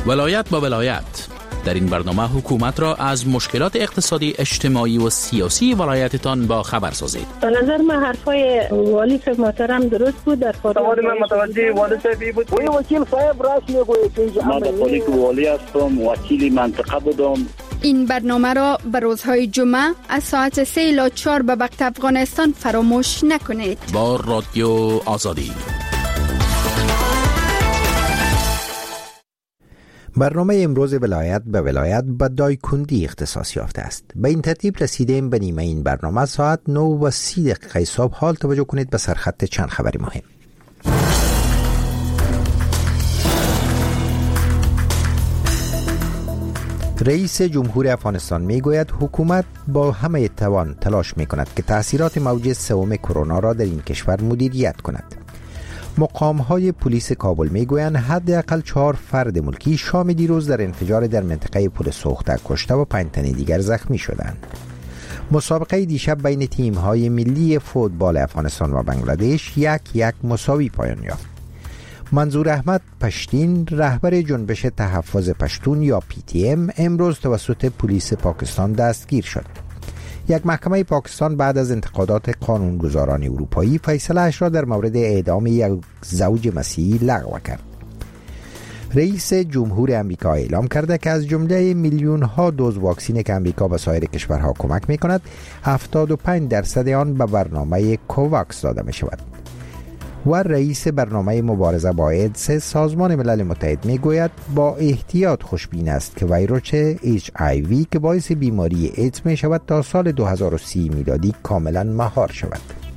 ولایت با ولایت. در این برنامه حکومت را از مشکلات اقتصادی، اجتماعی و سیاسی ولایتتان با خبر سازید. به نظر من حرفای والی صاحب محترم درست بود. در سوال من متوجه والی صاحبی بود. وی وکیل صاحب راست میگوید که من در پالیک والی هستم، وکیل منطقه بودم. این برنامه را به روزهای جمعه از ساعت سه الی چهار به وقت افغانستان فراموش نکنید. با رادیو آزادی. برنامه امروز ولایت به ولایت به دایکندی اختصاص یافته است. به این ترتیب رسیدیم به نیمه این برنامه. ساعت نه و سی دقیقه صبح. حال توجه کنید به سرخط چند خبری مهم. رئیس جمهور افغانستان می گوید حکومت با همه توان تلاش می کند که تأثیرات موج سوم کرونا را در این کشور مدیریت کند. مقام‌های پلیس کابل می‌گویند حداقل چهار فرد ملکی شام دیروز در انفجار در منطقه پل سوخته کشته و پنج تن دیگر زخمی شدند. مسابقه دیشب بین تیم‌های ملی فوتبال افغانستان و بنگلادش یک یک مساوی پایان یافت. منظور احمد پشتین، رهبر جنبش تحفظ پشتون یا پی تی ام، امروز توسط پلیس پاکستان دستگیر شد. یک محکمه پاکستان بعد از انتقادات قانونگذاران اروپایی فیصله اش را در مورد اعدام یک زوج مسیحی لغو کرد. رئیس جمهور امریکا اعلام کرده که از جمله میلیون ها دوز واکسن که امریکا به سایر کشورها کمک می کند، هفتاد و پنج درصد آن به برنامه کوواکس داده می شود. و رئیس برنامه مبارزه با ایدز سازمان ملل متحد می گوید با احتیاط خوشبین است که ویروس اچ آی وی که باعث بیماری ایدز می شود تا سال دو هزار و سی میلادی کاملا مهار شود.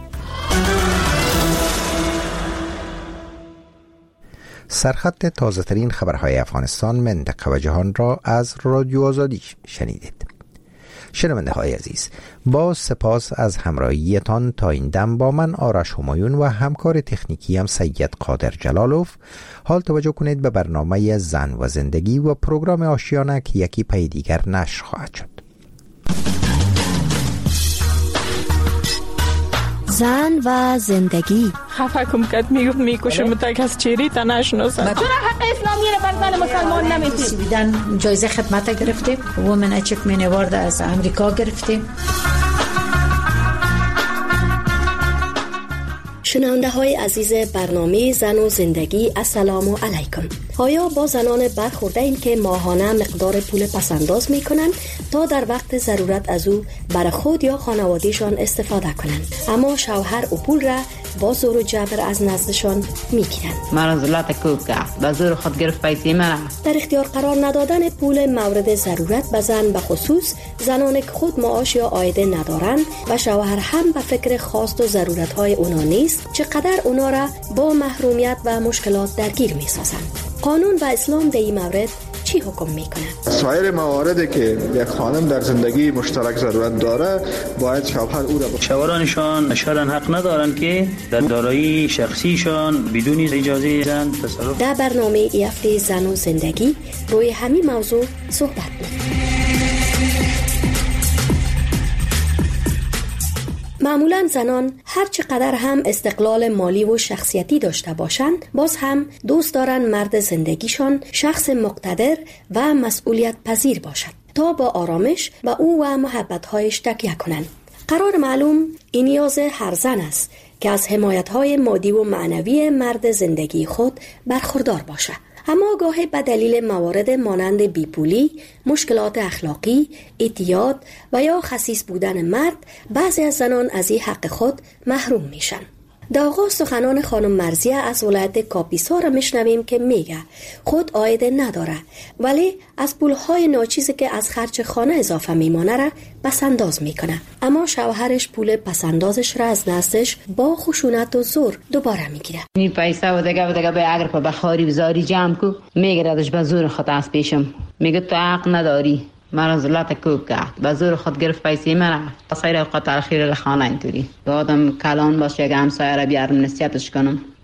سرخط تازه ترین خبرهای افغانستان، منطقه و جهان را از رادیو آزادی شنیدید. شنونده های عزیز، با سپاس از همراهیتان تا این دم با من آرش همایون و همکار تکنیکی هم سید قادر جلالوف. حال توجه کنید به برنامه زن و زندگی و پروگرام آشیانه که یکی پی دیگر نشر خواهد شد. زن و زندگی. خفه کم کد میگفت میکشم تا کس چیری تا نشناسم. چرا حق اسلامی رو بر زن مسلمان نمیدید؟ بیدن جایزه خدمت گرفتیم، وومن اچیومنت اوارد از امریکا گرفتیم. شنونده های عزیز برنامه زن و زندگی، السلام علیکم. آیا با زنان برخورده این که ماهانه مقدار پول پسنداز می کنند تا در وقت ضرورت از او برای خود یا خانوادهشان استفاده کنند، اما شوهر او پول را با زور و جبر از نزدشان می گیرند؟ من زلات کوب کرد، با زور خود گرفت پیسی من. در اختیار قرار ندادن پول مورد ضرورت به زن، به خصوص زنانی که خود معاش یا عایده ندارند و شوهر هم به فکر خواست و ضرورت های اونا نیست، چقدر اونا را با محرومیت و مشکلات درگیر می سازند. قانون و اسلام در این مورد چی حکم می کند؟ سایر مواردی که یک خانم در زندگی مشترک ضرورت داره باید شوهر او را شوهرانشان شاید حق ندارند که در دارایی شخصیشان بدون اجازه زن تصرف. در برنامه ای هفته زن و زندگی روی همین موضوع صحبت می. معمولاً زنان هر چقدر هم استقلال مالی و شخصیتی داشته باشند، باز هم دوست دارن مرد زندگیشان شخص مقتدر و مسئولیت پذیر باشد تا با آرامش به او و محبت‌هایش تکیه کنند. قرار معلوم این نیاز هر زن است که از حمایت‌های مادی و معنوی مرد زندگی خود برخوردار باشد. اما گاهی به دلیل موارد مانند بیپولی، مشکلات اخلاقی، اعتیاد و یا خسیس بودن مرد، بعضی از زنان از این حق خود محروم میشن. در آغاز سخنان خانم مرزیه از ولایت کاپیسا را میشنویم که میگه خود عایده نداره ولی از پولهای ناچیزی که از خرج خانه اضافه میمانه را پسنداز میکنه، اما شوهرش پول پسندازش را از نزدش با خشونت و زور دوباره میگیره. این پیسه و دیگه و دیگه به اگر په بخاری بزاری جمع کو میگیره ازش به زور خود از پیشم، میگه تو حق نداری، مرا زلات کوب کرد، به زور خود گرفت پیسی مرا. سایر اوقات اخیر لخانه اینطوری به آدم کلان باشه که همسایه را بیارم نصیحتش کنم،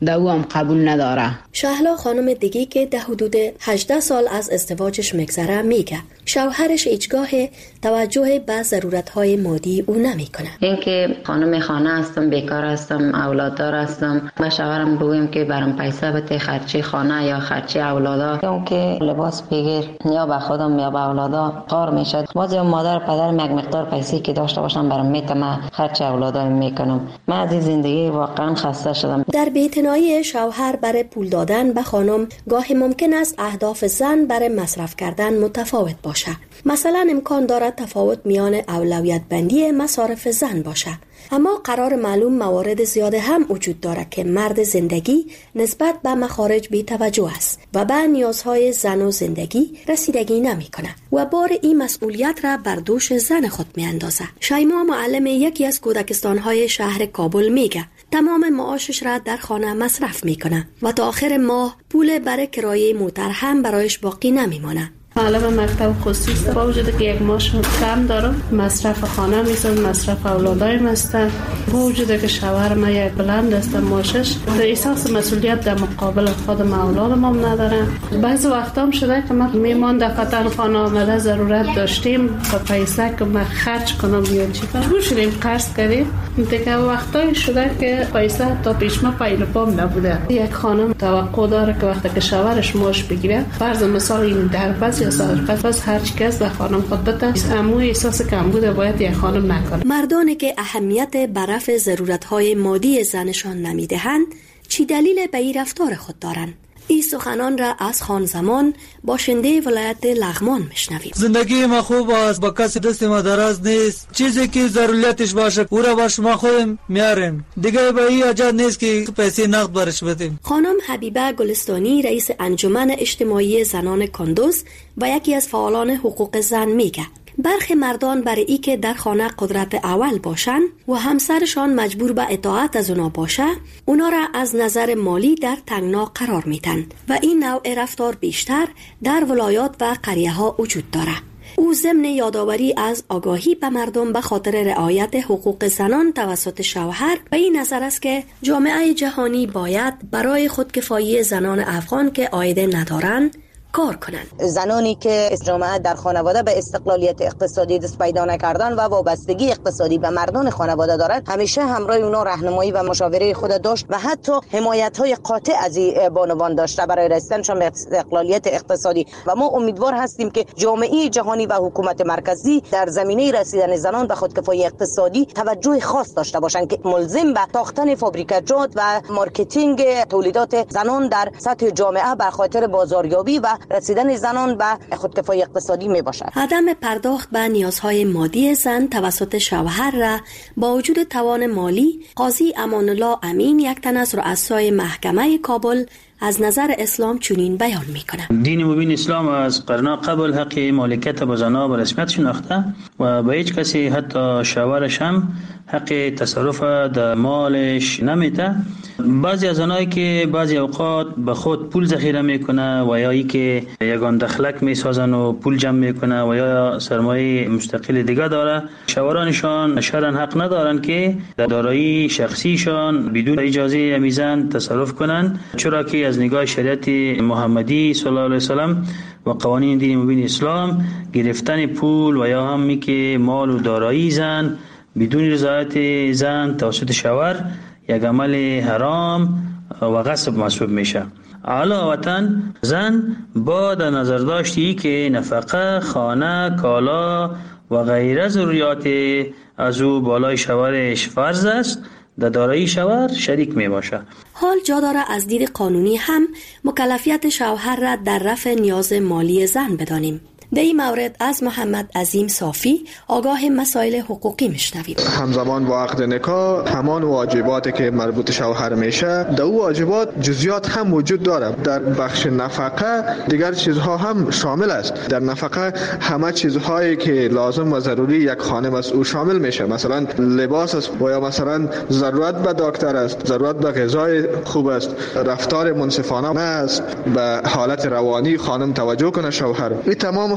در او هم قبول نداره. شهلا خانم دیگی که در حدود هجده سال از ازدواجش میگذره میگه شوهرش هیچگاه توجه به ضرورت‌های مادی او نمیکنه. اینکه خانم خانه هستم، بیکار هستم، اولاددار هستم، با شوهرم بگویم که برام پیسه بده خرچی خانه یا خرچی اولادا، اون که لباس بگیر یا به خودم یا به اولادا کار میشه. باز مادر پدر یک مقدار پیسه که داشته باشم برام میتم خرچ اولادا میکنم. من از این زندگی واقعا خسته شدم. در بی‌اعتنایی شوهر برای پول دادن به خانم گاهی ممکن است اهداف زن برای مصرف کردن متفاوت باشه. مثلا امکان دارد تفاوت میان اولویت بندی مصارف زن باشه، اما قرار معلوم موارد زیاده هم وجود دارد که مرد زندگی نسبت به مخارج بی توجه است و به نیازهای زن و زندگی رسیدگی نمی کنه و بار این مسئولیت را بر دوش زن خود می اندازه. شیما معلم یکی از کودکستانهای شهر کابل میگه تمام معاشش را در خانه مصرف میکنه و تا آخر ماه پول برای کرایه موتر هم برایش باقی نمیمانه. معلم مکتب خصوصی است، با وجود که یک معاش کم دارم، مصرف خانه میسازم، مصرف اولادایم هستن، با وجود که شوهر ما یک بلند است معاشش، در احساس مسئولیت در مقابل خودم اولادم هم ندارم. بعضی وقتا هم شده که من میمان دفتر خانه آمده ضرورت داشتیم تا پیسه که من خرج کنم یا چی کنم شدیم قرض کردیم. دیگه وقتایی شده که پیسه تا پیش ما پایل پام نبوده. یک خانم توقع داره که وقتی که شوهرش معاش بگیره، فرض مثال این در پس یا سال پس پس هر چی کس در خانم خود بده، اما احساس کم بوده باید یک خانم نکنه. مردانی که اهمیت به رفع ضرورت‌های مادی زنشان نمیدهند چی دلیل به این رفتار خود دارند؟ این سخنان را از خان زمان باشنده ولایت لغمان میشنویم. زندگی ما خوب است، با کسی دست ما دراز نیست، چیزی که ضرورتش باشه او را باش ما خودم میاریم، دیگه به این حاجت نیست که پیسه نقد برش بدیم. خانم حبیبه گلستانی رئیس انجمن اجتماعی زنان کندوز و یکی از فعالان حقوق زن میگه برخی مردان برای ای که در خانه قدرت اول باشن و همسرشان مجبور به اطاعت از اونا باشه، اونا را از نظر مالی در تنگنا قرار میدن و این نوع رفتار بیشتر در ولایات و قریه ها وجود داره. او ضمن یادآوری از آگاهی به مردم به خاطر رعایت حقوق زنان توسط شوهر و این نظر است که جامعه جهانی باید برای خودکفایی زنان افغان که عایده ندارند کار کنند. زنانی که جامعه در خانواده به استقلالیت اقتصادی دست پیدا نکردن و وابستگی اقتصادی به مردان خانواده دارند، همیشه همراه اونا راهنمایی و مشاوره خود داشت و حتی حمایت‌های قاطع از این بانوان داشته برای رسیدنشان به استقلالیت اقتصادی و ما امیدوار هستیم که جامعه جهانی و حکومت مرکزی در زمینه رسیدن زنان به خودکفایی اقتصادی توجه خاص داشته باشند که ملزم به ساختن فابریکاجات و مارکتینگ تولیدات زنان در سطح جامعه به خاطر بازاریابی و رسیدن زنان به خودکفایی اقتصادی می باشد. عدم پرداخت به نیازهای مادی زن توسط شوهر را با وجود توان مالی، قاضی امان الله امین یک تن از رؤسای محکمه کابل از نظر اسلام چنین بیان میکنه. دین مبین اسلام از قرن قبل حق مالکیت به زنها به رسمیت شناخته و به هیچ کسی حتی شوهرش هم حق تصرف در مالش نمیده. بعضی از زنایی که بعضی اوقات به خود پول ذخیره میکنه و یا ای که یگان دخلک میسازن و پول جمع میکنه و یا سرمایه مستقل دیگه داره، شوهرانشان شرعاً حق ندارن که در دارایی شخصیشان بدون اجازه امیزن تصرف کنن، چرا که از نگاه شریعت محمدی صلی الله علیه وسلم و قوانین دین مبین اسلام گرفتن پول و یا همی که مال و دارایی زن بدون رضایت زن توسط شوهر یک عمل حرام و غصب محسوب میشه. علاوه زن با در نظر داشتی که نفقه، خانه، کالا و غیره ضروریات از او بالای شوهرش فرض است، در دارایی شوهر شریک می باشه. حال جا داره از دید قانونی هم مکلفیت شوهر را در رفع نیاز مالی زن بدانیم. در این مورد از محمد عظیم صافی آگاه مسائل حقوقی میشنویم. همزمان با عقد نکاح همان واجباتی که مربوط شوهر میشه، در او واجبات جزئیات هم وجود داره. در بخش نفقه دیگر چیزها هم شامل است. در نفقه همه چیزهایی که لازم و ضروری یک خانم است او شامل میشه. مثلا لباس است و یا مثلا ضرورت به دکتر است، ضرورت به غذای خوب است، رفتار منصفانه است، به حالت روانی خانم توجه کنه شوهر. این تمام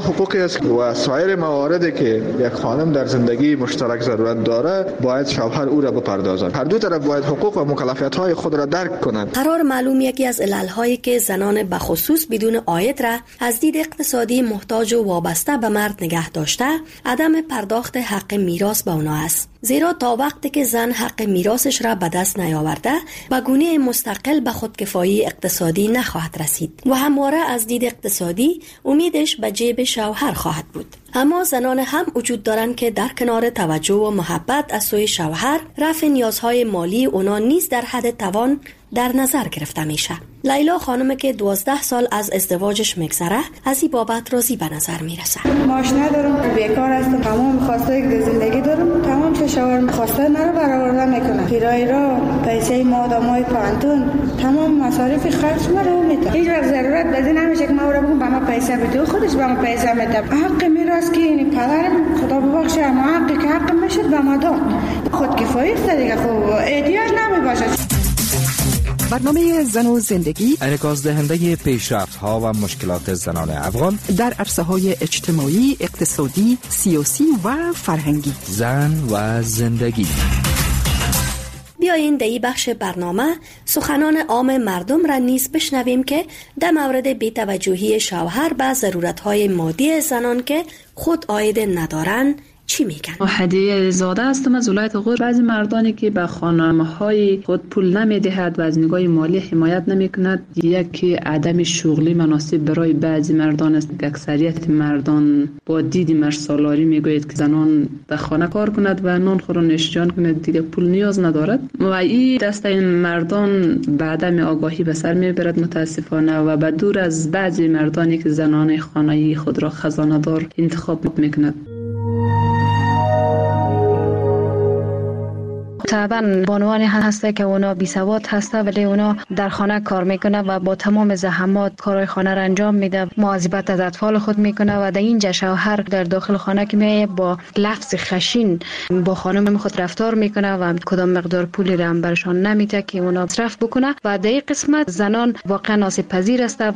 حقوقی است و سایر مواردی که یک خانم در زندگی مشترک ضرورت داره باید شوهر او را بپردازد. هر دو طرف باید حقوق و مکلفیت‌های خود را درک کنند. قرار معلوم یکی از علل‌هایی که زنان بخصوص بدون عاید را از دید اقتصادی محتاج و وابسته به مرد نگه داشته عدم پرداخت حق میراث به آنها است. زیرا تا وقتی که زن حق میراثش را به دست نیاورده به گونه مستقل به خودکفایی اقتصادی نخواهد رسید و همواره از دید اقتصادی امیدش به جیب شوهر خواهد بود. اما زنان هم وجود دارند که در کنار توجه و محبت از سوی شوهر رفع نیازهای مالی اونا نیز در حد توان در نظر گرفته میشه. لیلا خانم که دوازده سال از ازدواجش میگذره از این بابت راضی به نظر میرسه. ماش ندارم، بیکار هستم، تمام خواسته زندگی دارم، تمام چه شوهر خواسته مرا برآورده میکنه. کرایه را، پیسه ما دامای پانتون، تمام مصارف خرج مرا میده. هیچ وقت ضرورت بدی نمیشه که ما رو بگم به ما پیسه بده، خودش به ما پیسه میده. حق میراث که این پدرم خدا ببخشه اما حقی که حق میشد به ما داد. خودکفایی است دیگه، خب احتیاج نمیباشه. برنامه زن و زندگی انعکاس دهنده پیشرفت ها و مشکلات زنان افغان در عرصه های اجتماعی، اقتصادی، سیاسی و فرهنگی. زن و زندگی. بیایین در این بخش برنامه سخنان عام مردم را نیز بشنویم که در مورد بی‌توجهی شوهر به ضرورت‌های مادی زنان که خود عاید ندارند چی میگن؟ هدیه زاده هستم از ولایت غور. بعضی مردانی که به خانم‌های خود پول نمیدهد و از نگاه مالی حمایت نمیکند، یکی عدم شغلی مناسب برای بعضی مردان است. اکثریت مردان با دید مرسالاری میگوید که زنان به خانه کار کند و نان خور و نوش جان کند، دیگه پول نیاز ندارد و این دسته این مردان به عدم آگاهی به سر میبرد متاسفانه و به دور از بعضی مردانی که زنان خانه‌ای خود را خزانه دار انتخاب میکند. طبعا بانوانی هسته که اونا بی سواد هسته ولی اونا در خانه کار میکنه و با تمام زحمات کارهای خانه را انجام میده، مواظبت از اطفال خود میکنه و در اینجا شوهر در داخل خانه که میایه با لفظ خشین با خانم خود رفتار میکنه و کدام مقدار پولی را هم برشان نمیده که اونا مصرف بکنه و در این قسمت زنان واقعا آسیب پذیر هسته.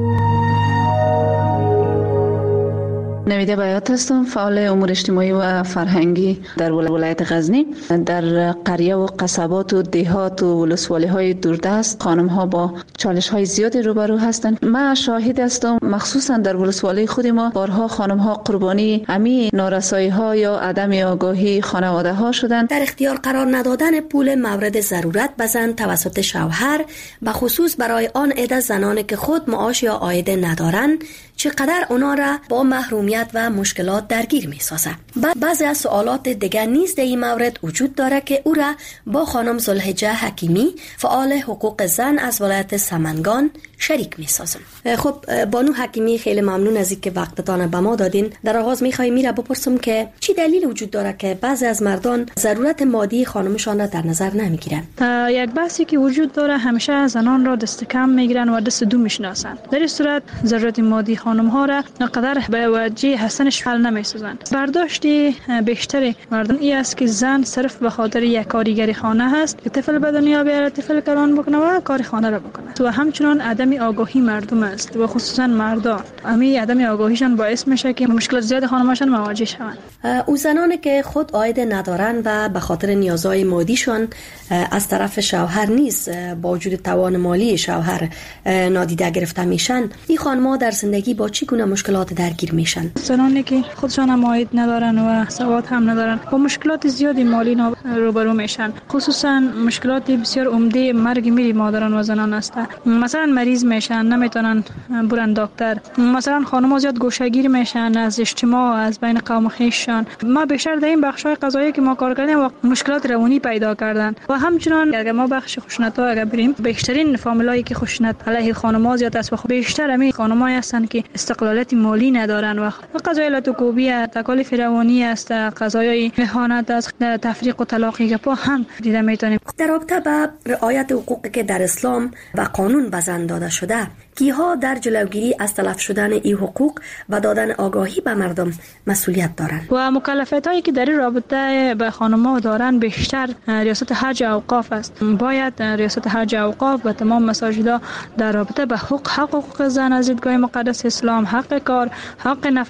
نویده بیات هستم، فعال امور اجتماعی و فرهنگی در ولایت غزنی. در قریه و قصبات و دهات و ولسوالی های دوردست خانم ها با چالش های زیادی روبرو هستند. من شاهد هستم مخصوصا در ولسوالی خود ما بارها خانم ها قربانی امی نارسایی ها یا عدم آگاهی خانواده ها شدند. در اختیار قرار ندادن پول مورد ضرورت به زن توسط شوهر، به خصوص برای آن عده زنانی که خود معاش یا عاید ندارند، چقدر اونا را با محرومیت و مشکلات درگیر می سازه. بعضی از سوالات دیگر نیز در این مورد وجود داره که او را با خانم زلحجه حکیمی، فعال حقوق زن از ولایت سمنگان، شریک می سازم. خب بانو حکیمی، خیلی ممنون از اینکه وقتتان به ما دادین. در آغاز می خواهیم میره بپرسم که چی دلیل وجود داره که بعضی از مردان ضرورت مادی خانمشان را در نظر نمی گیرن؟ یک بحثی که وجود داره، همیشه زنان را دست کم میگیرن و دست دو میشناسن. در این صورت ضرورت مادی خانم ها را نقدر به وجه هستنش حل نمیسازن. برداشت بیشتر مردان این است که زن صرف به خاطر یک کارگر خانه هست که طفل به دنیا بیاره، طفل کلان بکنه و کار خانه را بکنه. و همچنان عدم آگاهی مردم است و خصوصا مردان. همین عدم آگاهیشان باعث میشه که مشکلات زیاد خانماشان مواجه شوند. او زنانی که خود عاید ندارن و به خاطر نیازهای مادیشان از طرف شوهر نیز با وجود توان مالی شوهر نادیده گرفته میشن، این خانم‌ها در زندگی با چه گونه مشکلات درگیر میشن؟ زنانی که خودشان هم عاید ندارن و سواد هم ندارن با مشکلات زیادی مالی روبرو میشن. خصوصا مشکلات بسیار عمده مرگ میری مادران و زنان است. مثلا مریض میشن، نمیتونن برن دکتر. مثلا خانم‌ها زیاد گوشه‌گیر میشن از اجتماع، از بین قوم خویششان. ما بیشتر در این بخش‌های قضایی که ما کار کردیم وقت مشکلات روانی پیدا کردن و همچنان اگر ما بخش خشونت‌ها اگر بریم، بیشترین فامیلایی که خشونت علیه خانم‌ها زیاد است و بیشتر همین خانم‌ها هستند که استقلالیت مالی ندارن و قضای لاتوکوبی، تکالیف روانی است، قضایای اهانت است، تفریق و طلاق گپا هم دیده میتونیم. در رابطه با رعایت حقوقی که در اسلام و قانون به زن داده شده، کیها در جلوگیری از تلف شدن این حقوق و دادن آگاهی به مردم مسئولیت دارند؟ و مکلفیتایی که در رابطه به خانم‌ها دارن بیشتر ریاست حج اوقاف است. باید ریاست حج اوقاف و تمام مساجدها در رابطه به حقوق حقوق زن از دیدگاه مقدس اسلام، حق کار، حق نفقه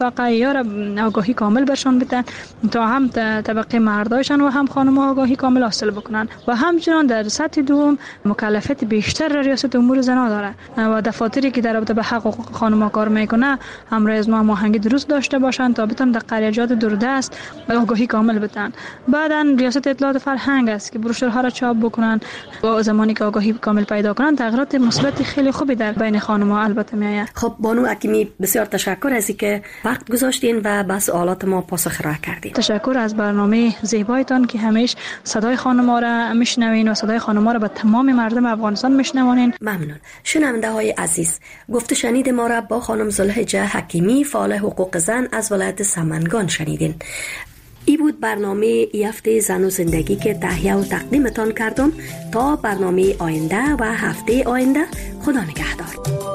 طاقه یا را آگاهی کامل برشان بدن تا هم طبقه مردایشان و هم خانم‌ها آگاهی کامل حاصل بکنن و همچنان در سطح دوم مکلفیت بیشتر را ریاست امور زنان داره و دفاتری که در رابطه به حقوق خانم‌ها کار میکنه همراه از ما هماهنگی درست داشته باشند تا بتونن در قریجات دوردست آگاهی کامل بدن. بعداً ریاست اطلاعات فرهنگ است که بروشورها را چاپ بکنن و زمانی که آگاهی کامل پیدا کنن تغییرات مثبت خیلی خوبی در بین خانم‌ها البته میآید. خب بانو حکیمی بسیار تشکر از اینکه وقت گذاشتین و به سوالات ما پاسخ ارائه کردین. تشکر از برنامه زیبایتان که همیشه صدای خانم‌ها را میشنوین و صدای خانم‌ها را به تمام مردم افغانستان میشنوانین. ممنون. شنونده های عزیز، گفته شنید ما را با خانم زلحجه حکیمی فعال حقوق زن از ولایت سمنگان شنیدین. ای بود برنامه ای هفته زن و زندگی که تهیه و تقدیمتان کردم. تا برنامه آینده و هفته آینده، خدا نگهدار.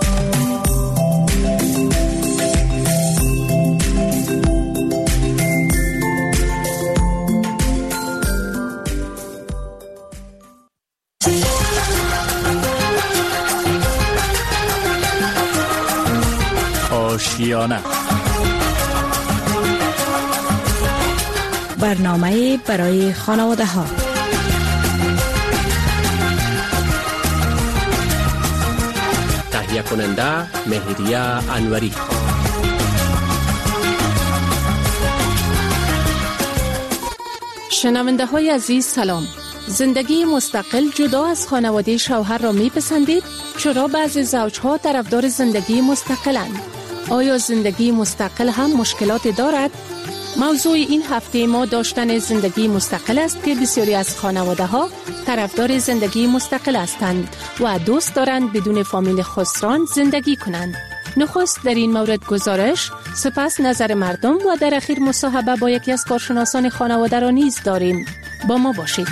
آشیانه، برنامه برای خانواده ها. تهیه کننده مهریه انوری. شنونده های عزیز سلام. زندگی مستقل جدا از خانواده شوهر را می پسندید؟ چرا بعضی زوجها طرفدار زندگی مستقلند؟ آیا زندگی مستقل هم مشکلات دارد؟ موضوع این هفته ما داشتن زندگی مستقل است که بسیاری از خانواده ها طرفدار زندگی مستقل هستند و دوست دارند بدون فامیل خسران زندگی کنند. نخست در این مورد گزارش، سپس نظر مردم و در اخیر مصاحبه با یکی از کارشناسان خانواده را نیز داریم. با ما باشید.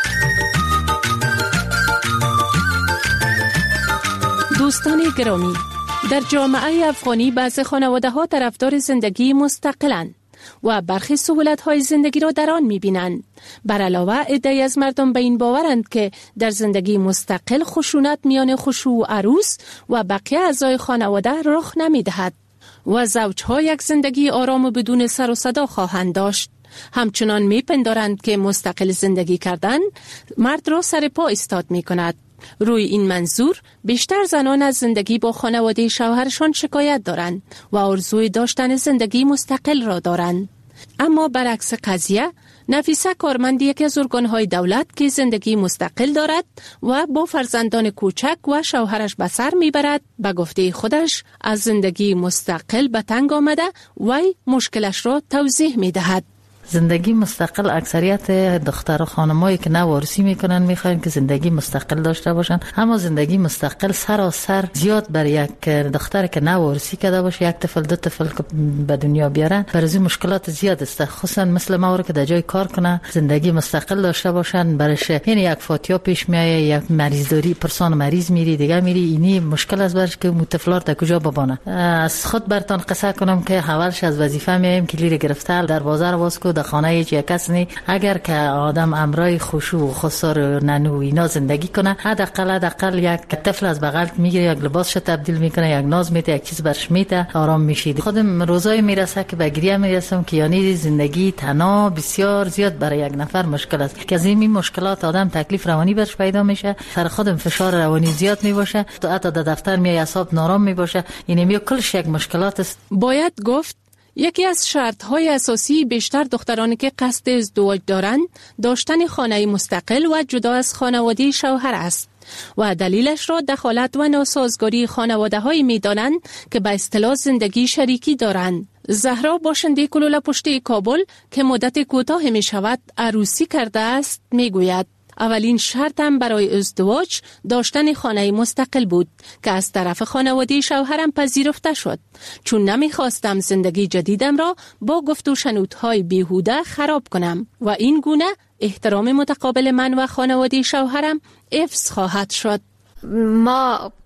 دوستان گرامی، در جامعه افغانی بعضی خانواده ها طرفدار زندگی مستقلند و برخی سهولت‌های زندگی را در آن می‌بینند. بر علاوه عده‌ای از مردم به این باورند که در زندگی مستقل خشونت میان خشوع و عروس و بقیه اعضای خانواده رخ نمی‌دهد و زوج‌ها یک زندگی آرام و بدون سر و صدا خواهند داشت. همچنان می‌پندارند که مستقل زندگی کردن مرد را سر پا ایستاد می‌کند. روی این منظور بیشتر زنان از زندگی با خانواده شوهرشان شکایت دارند و آرزوی داشتن زندگی مستقل را دارند. اما برعکس قضیه، نفیسه کارمند یکی از ارگان‌های دولت که زندگی مستقل دارد و با فرزندان کوچک و شوهرش به سر میبرد، به گفته خودش از زندگی مستقل به تنگ آمده وی مشکلش را توضیح میدهد. زندگی مستقل اکثریت دختر و خانمایی که نوارسی میکنن میخواین که زندگی مستقل داشته باشن، اما زندگی مستقل سراسر زیاد بر یک دختر که نوارسی کرده باشه، یک طفل دو طفل که به دنیا بیارن، برای مشکلات زیاد است. خصوصا مثل ما که در جای کار کنه زندگی مستقل داشته باشن، برش این یک فاتیا پیش میایه، یک مریض داری پرسان مریض میری دیگه میری، اینی مشکل است برش که متفلار در کجا ببانه. از خود برتان قصه کنم که اولش از وظیفه میایم کلیر گرفته دروازه رو باز کو در خانه هیچ یک کس نی. اگر که آدم امرای خشوع و خسار و ننو اینا زندگی کنه، حداقل حداقل یک طفل از بغل میگیره، یک لباسش تبدیل میکنه، یک ناز میده، یک چیز برش میده، آرام میشید. خودم روزای میرسه که به گریه میرسم که یعنی زندگی تنها بسیار زیاد برای یک نفر مشکل است، که از این مشکلات آدم تکلیف روانی برش پیدا میشه، سر خودم فشار روانی زیاد میباشه، تو حتی در دفتر میای اعصاب نارام میباشه. این میو کلش یک مشکلات است. باید گفت یکی از شرط‌های اساسی بیشتر دخترانی که قصد ازدواج دارند داشتن خانه مستقل و جدا از خانواده شوهر است و دلیلش را دخالت و ناسازگاری خانواده‌هایی می‌دانند که به اصطلاح زندگی شریکی دارند. زهرا باشنده کلوله پشتی کابل که مدت کوتاه می‌شود عروسی کرده است می‌گوید اولین شرطم برای ازدواج داشتن خانه مستقل بود که از طرف خانواده شوهرم پذیرفته شد، چون نمیخواستم زندگی جدیدم را با گفت و شنودهای بیهوده خراب کنم و این گونه احترام متقابل من و خانواده شوهرم حفظ خواهد شد. ما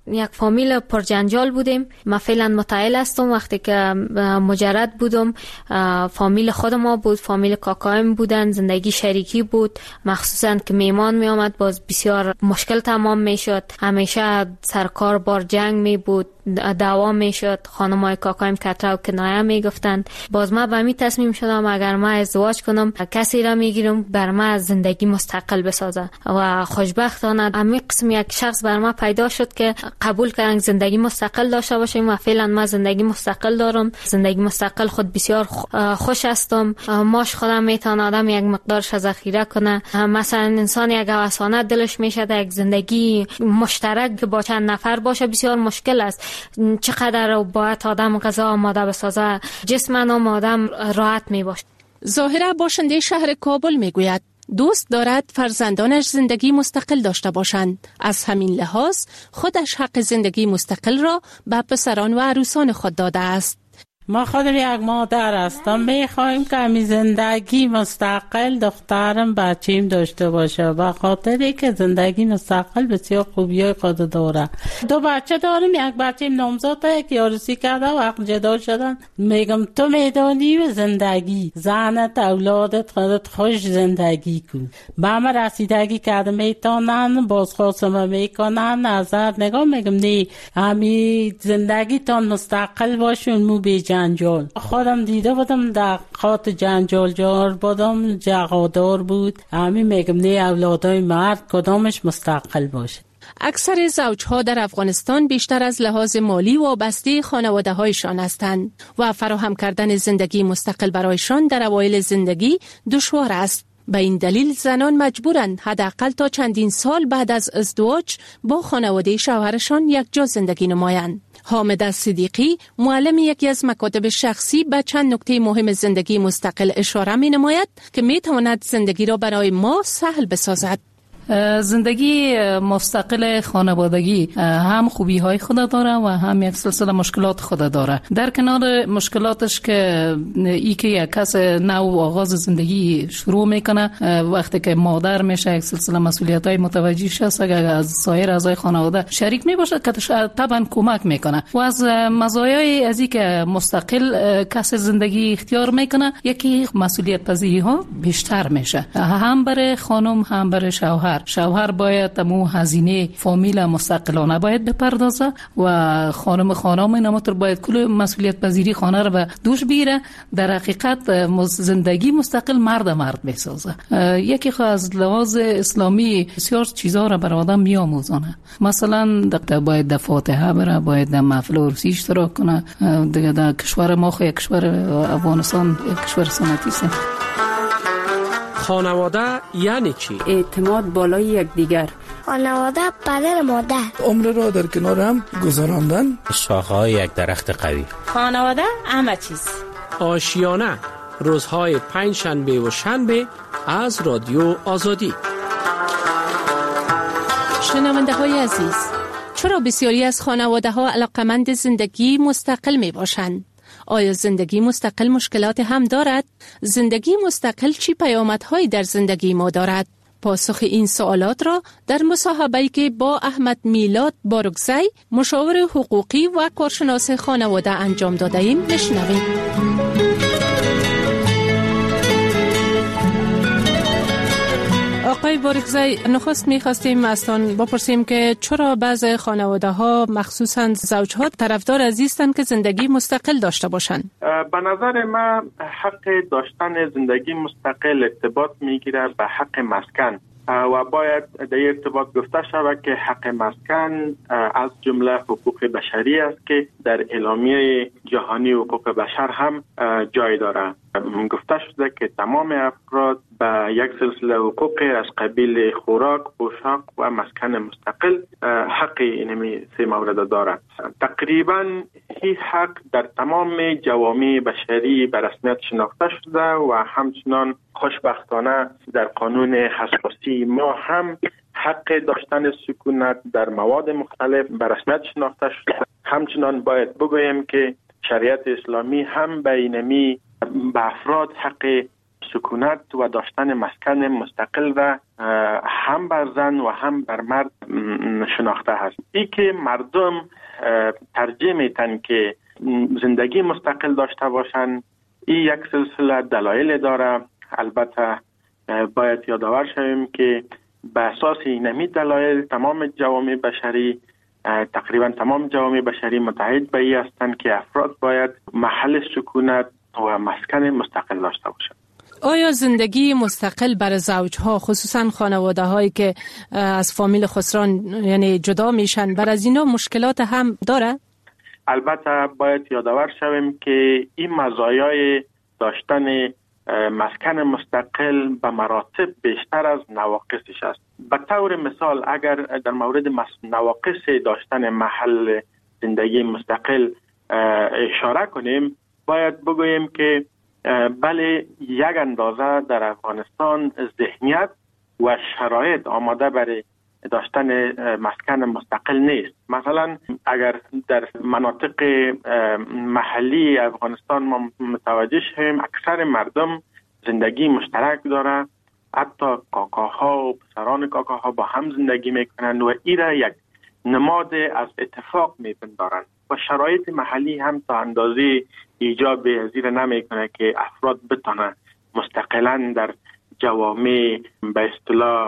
یک فامیل پرجنجال بودیم. من فعلا متعهل هستم. وقتی که مجرد بودم فامیل خود ما بود، فامیل کاکایم بودن، زندگی شریکی بود، مخصوصا که میمان می آمد باز بسیار مشکل تمام می شد. همیشه سرکار بار جنگ می بود، دعوا می شد، خانمای کاکایم کترا و کنایه می گفتند. باز ما به می تصمیم شدم اگر ما ازدواج کنم کسی را می گیرم بر ما زندگی مستقل بسازه و خوشبختانه همین قسم یک شخص بر ما پیدا شد که قبول کردن زندگی مستقل داشته باشیم و فعلا ما زندگی مستقل دارم. زندگی مستقل خود بسیار خوش هستم. ماش خودم میتونه آدم یک مقدارش ذخیره کنه. مثلا انسان یک هوسانه دلش میشه یک زندگی مشترک با چند نفر باشه بسیار مشکل است. چقدر باید آدم غذا آماده بسازه، جسم آدم راحت میباشه. ظاهرا باشنده شهر کابل میگوید دوست دارد فرزندانش زندگی مستقل داشته باشند. از همین لحاظ خودش حق زندگی مستقل را به پسران و عروسان خود داده است. ما خودم یک مادر هستم، میخوایم که همی زندگی مستقل دخترم بچیم داشته باشه، به خاطری که زندگی مستقل بسیار خوبیای خود داره. دو بچه داریم، یک بچه نامزاده که عروسی کرده و حق جدا شدن. میگم تو میدانی و زندگی زنت اولادت خودت خوش زندگی کن. به همه رسیدگی کرده میتونن بازخواستم میکنن نظر نگاه. میگم نه، همی زندگی تان مستقل باشون مو بی جنجال. خودم دیده بودم در خاط جنجال جار بودم، جغادار بود. همین میگم نه اولادای مرد کدامش مستقل باشه. اکثر زوجها در افغانستان بیشتر از لحاظ مالی وابسته خانواده هایشان هستند و فراهم کردن زندگی مستقل برایشان در اوایل زندگی دشوار است. به این دلیل زنان مجبورند حداقل تا چندین سال بعد از ازدواج با خانواده شوهرشان یک جا زندگی نمایند. حامد صدیقی معلم یکی از مکاتب شخصی به چند نکته مهم زندگی مستقل اشاره می نماید که می تواند زندگی را برای ما سهل بسازد. زندگی مستقل خانوادگی هم خوبی های خود داره و هم یک سلسله مشکلات خود داره. در کنار مشکلاتش که ای که یک کس نو آغاز زندگی شروع میکنه، وقتی که مادر میشه یک سلسله مسئولیت های متوجه شده، اگر از سایر اعضای خانواده شریک میباشه که طبعا کمک میکنه. و از مزایای از این که مستقل کس زندگی اختیار میکنه، یکی مسئولیت پذیری ها بیشتر میشه، هم برای خانم هم برای شوهر. شوهر باید تمو هزینه فامیل مستقلانه باید بپردازه و خانم خانم نماتر باید کل مسئولیت پذیری خانه رو به دوش بیره. در حقیقت زندگی مستقل مرد مرد بسازه. یکی خو از لحاظ اسلامی بسیار چیزا رو برای آدم میآموزونه. مثلا باید در فاتحه بره، باید در محفل عروسی اشتراک کنه. دیگه در کشور ما خو یک کشور افغانستان یک کشور سنتی است. خانواده یعنی چی؟ اعتماد بالای یکدیگر. خانواده پدر مادر. عمر را در کنار هم گذراندن. شاخه‌های یک درخت قوی. خانواده همه چیز. آشیانه روزهای پنج شنبه و شنبه از رادیو آزادی. شنونده های عزیز، چرا بسیاری از خانواده ها علاقمند زندگی مستقل می باشند؟ آیا زندگی مستقل مشکلات هم دارد؟ زندگی مستقل چی پیامدهایی در زندگی ما دارد؟ پاسخ این سوالات را در مصاحبه‌ای که با احمد میلاد بارگزی، مشاور حقوقی و کارشناس خانواده انجام داده ایم بشنویم. آقای بارگزی، نخست می‌خواستیم ازتان بپرسیم که چرا بعض خانواده‌ها مخصوصاً زوج‌ها طرفدار از هستند که زندگی مستقل داشته باشند؟ به نظر من حق داشتن زندگی مستقل ارتباط می‌گیره به حق مسکن و باید در این ارتباط گفته شود که حق مسکن از جمله حقوق بشری است که در اعلامیه جهانی حقوق بشر هم جای دارد. گفته شده که تمام افراد به یک سلسله حقوق از قبیل خوراک، پوشاک و مسکن مستقل حق اینمی سه مورد دارد. تقریبا این حق در تمام جوامع بشری به رسمیت شناخته شده و همچنان خوشبختانه در قانون اساسی ما هم حق داشتن سکونت در مواد مختلف به رسمیت شناخته شده. همچنان باید بگویم که شریعت اسلامی هم به اینمی به افراد حق سکونت و داشتن مسکن مستقل و هم بر زن و هم بر مرد شناخته هست. ای که مردم ترجیح میتن که زندگی مستقل داشته باشن، این یک سلسله دلایل داره. البته باید یادآور شویم که به اساس اینمی دلایل تمام جوامع بشری، تقریبا تمام جوامع بشری متحد به این هستند که افراد باید محل سکونت و مسکن مستقل داشته باشند. آیا زندگی مستقل برای زوجها، خصوصا خانواده هایی که از فامیل خسران یعنی جدا میشن، بر از اینا مشکلات هم داره؟ البته باید یادآور شویم که این مزایای داشتن مسکن مستقل به مراتب بیشتر از نواقصش است. به طور مثال اگر در مورد نواقص داشتن محل زندگی مستقل اشاره کنیم، باید بگوییم که بله یک اندازه در افغانستان ذهنیت و شرایط آماده برای داشتن مسکن مستقل نیست. مثلا اگر در مناطق محلی افغانستان ما متوجه شویم اکثر مردم زندگی مشترک داره، حتی کاکاها و پسران کاکاها با هم زندگی میکنند و این را یک نماد از اتفاق میپندارند و شرایط محلی هم تا اندازه ایجاب پذیر نمیکنه که افراد بتونن مستقلا در جوامع به اصطلاح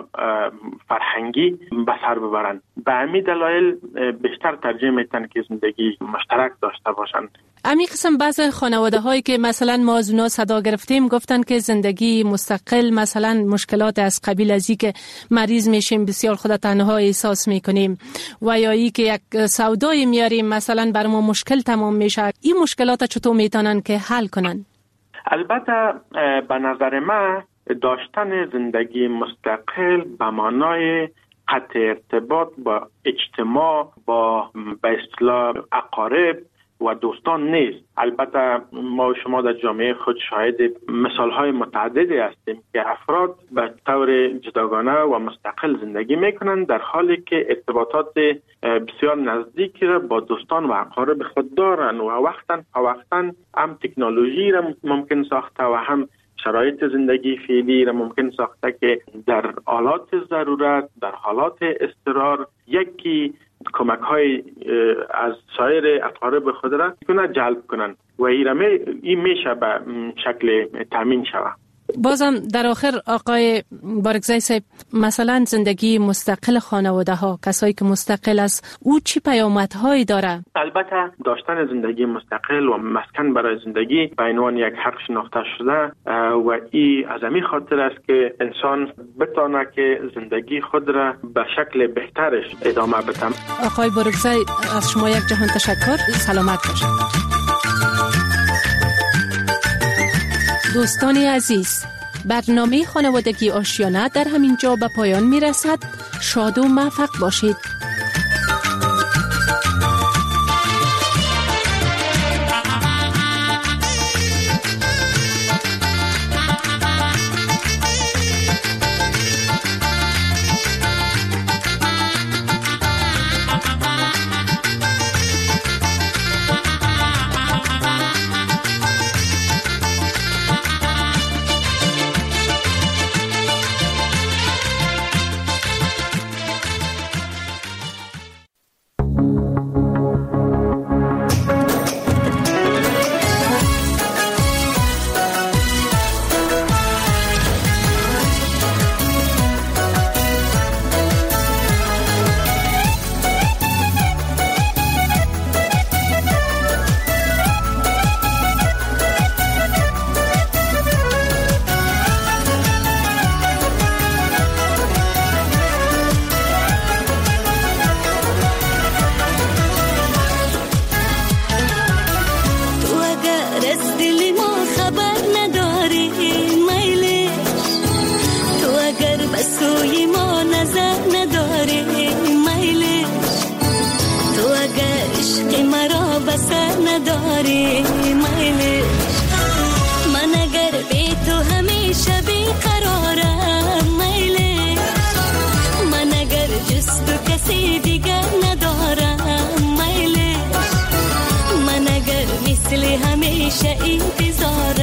فرهنگی به سر ببرند. به همین دلایل بیشتر ترجیح میتن که زندگی مشترک داشته باشند. امی قسم بعض خانواده هایی که مثلا ما از اونا صدا گرفتیم گفتن که زندگی مستقل مثلا مشکلات از قبیل از این که مریض میشیم بسیار خود تنها احساس میکنیم و یا ای که یک سودای میاریم مثلا بر ما مشکل تمام میشه. این مشکلات چطور میتونن که حل کنن؟ البته به نظر من داشتن زندگی مستقل به معنای قطع ارتباط با اجتماع، با به اصطلاح اقارب و دوستان نیست. البته ما و شما در جامعه خود شاهد مثالهای متعددی هستیم که افراد به طور جداگانه و مستقل زندگی میکنند در حالی که ارتباطات بسیار نزدیکی را با دوستان و اقارب خود دارند و وقتا فوقتا هم تکنولوژی را ممکن ساخته و هم شرایط زندگی فعلی را ممکن ساخته که در حالات ضرورت، در حالات اضطرار یکی کمک های از سایر اقارب خود را کنه جلب کنن و این میشه به شکل تامین شود. بازم در آخر آقای بارگزای صاحب، مثلا زندگی مستقل خانواده ها، کسایی که مستقل است، او چی پیامدهایی داره؟ البته داشتن زندگی مستقل و مسکن برای زندگی به عنوان یک حق شناخته شده و این از همین خاطر است که انسان بتونه که زندگی خود را به شکل بهترش ادامه بده. آقای بارگزای از شما یک جهان تشکر. سلامت باشید. دوستان عزیز، برنامه خانوادگی آشیانه در همین جا به پایان می رسد. شاد و موفق باشید. हमेशा इंतजार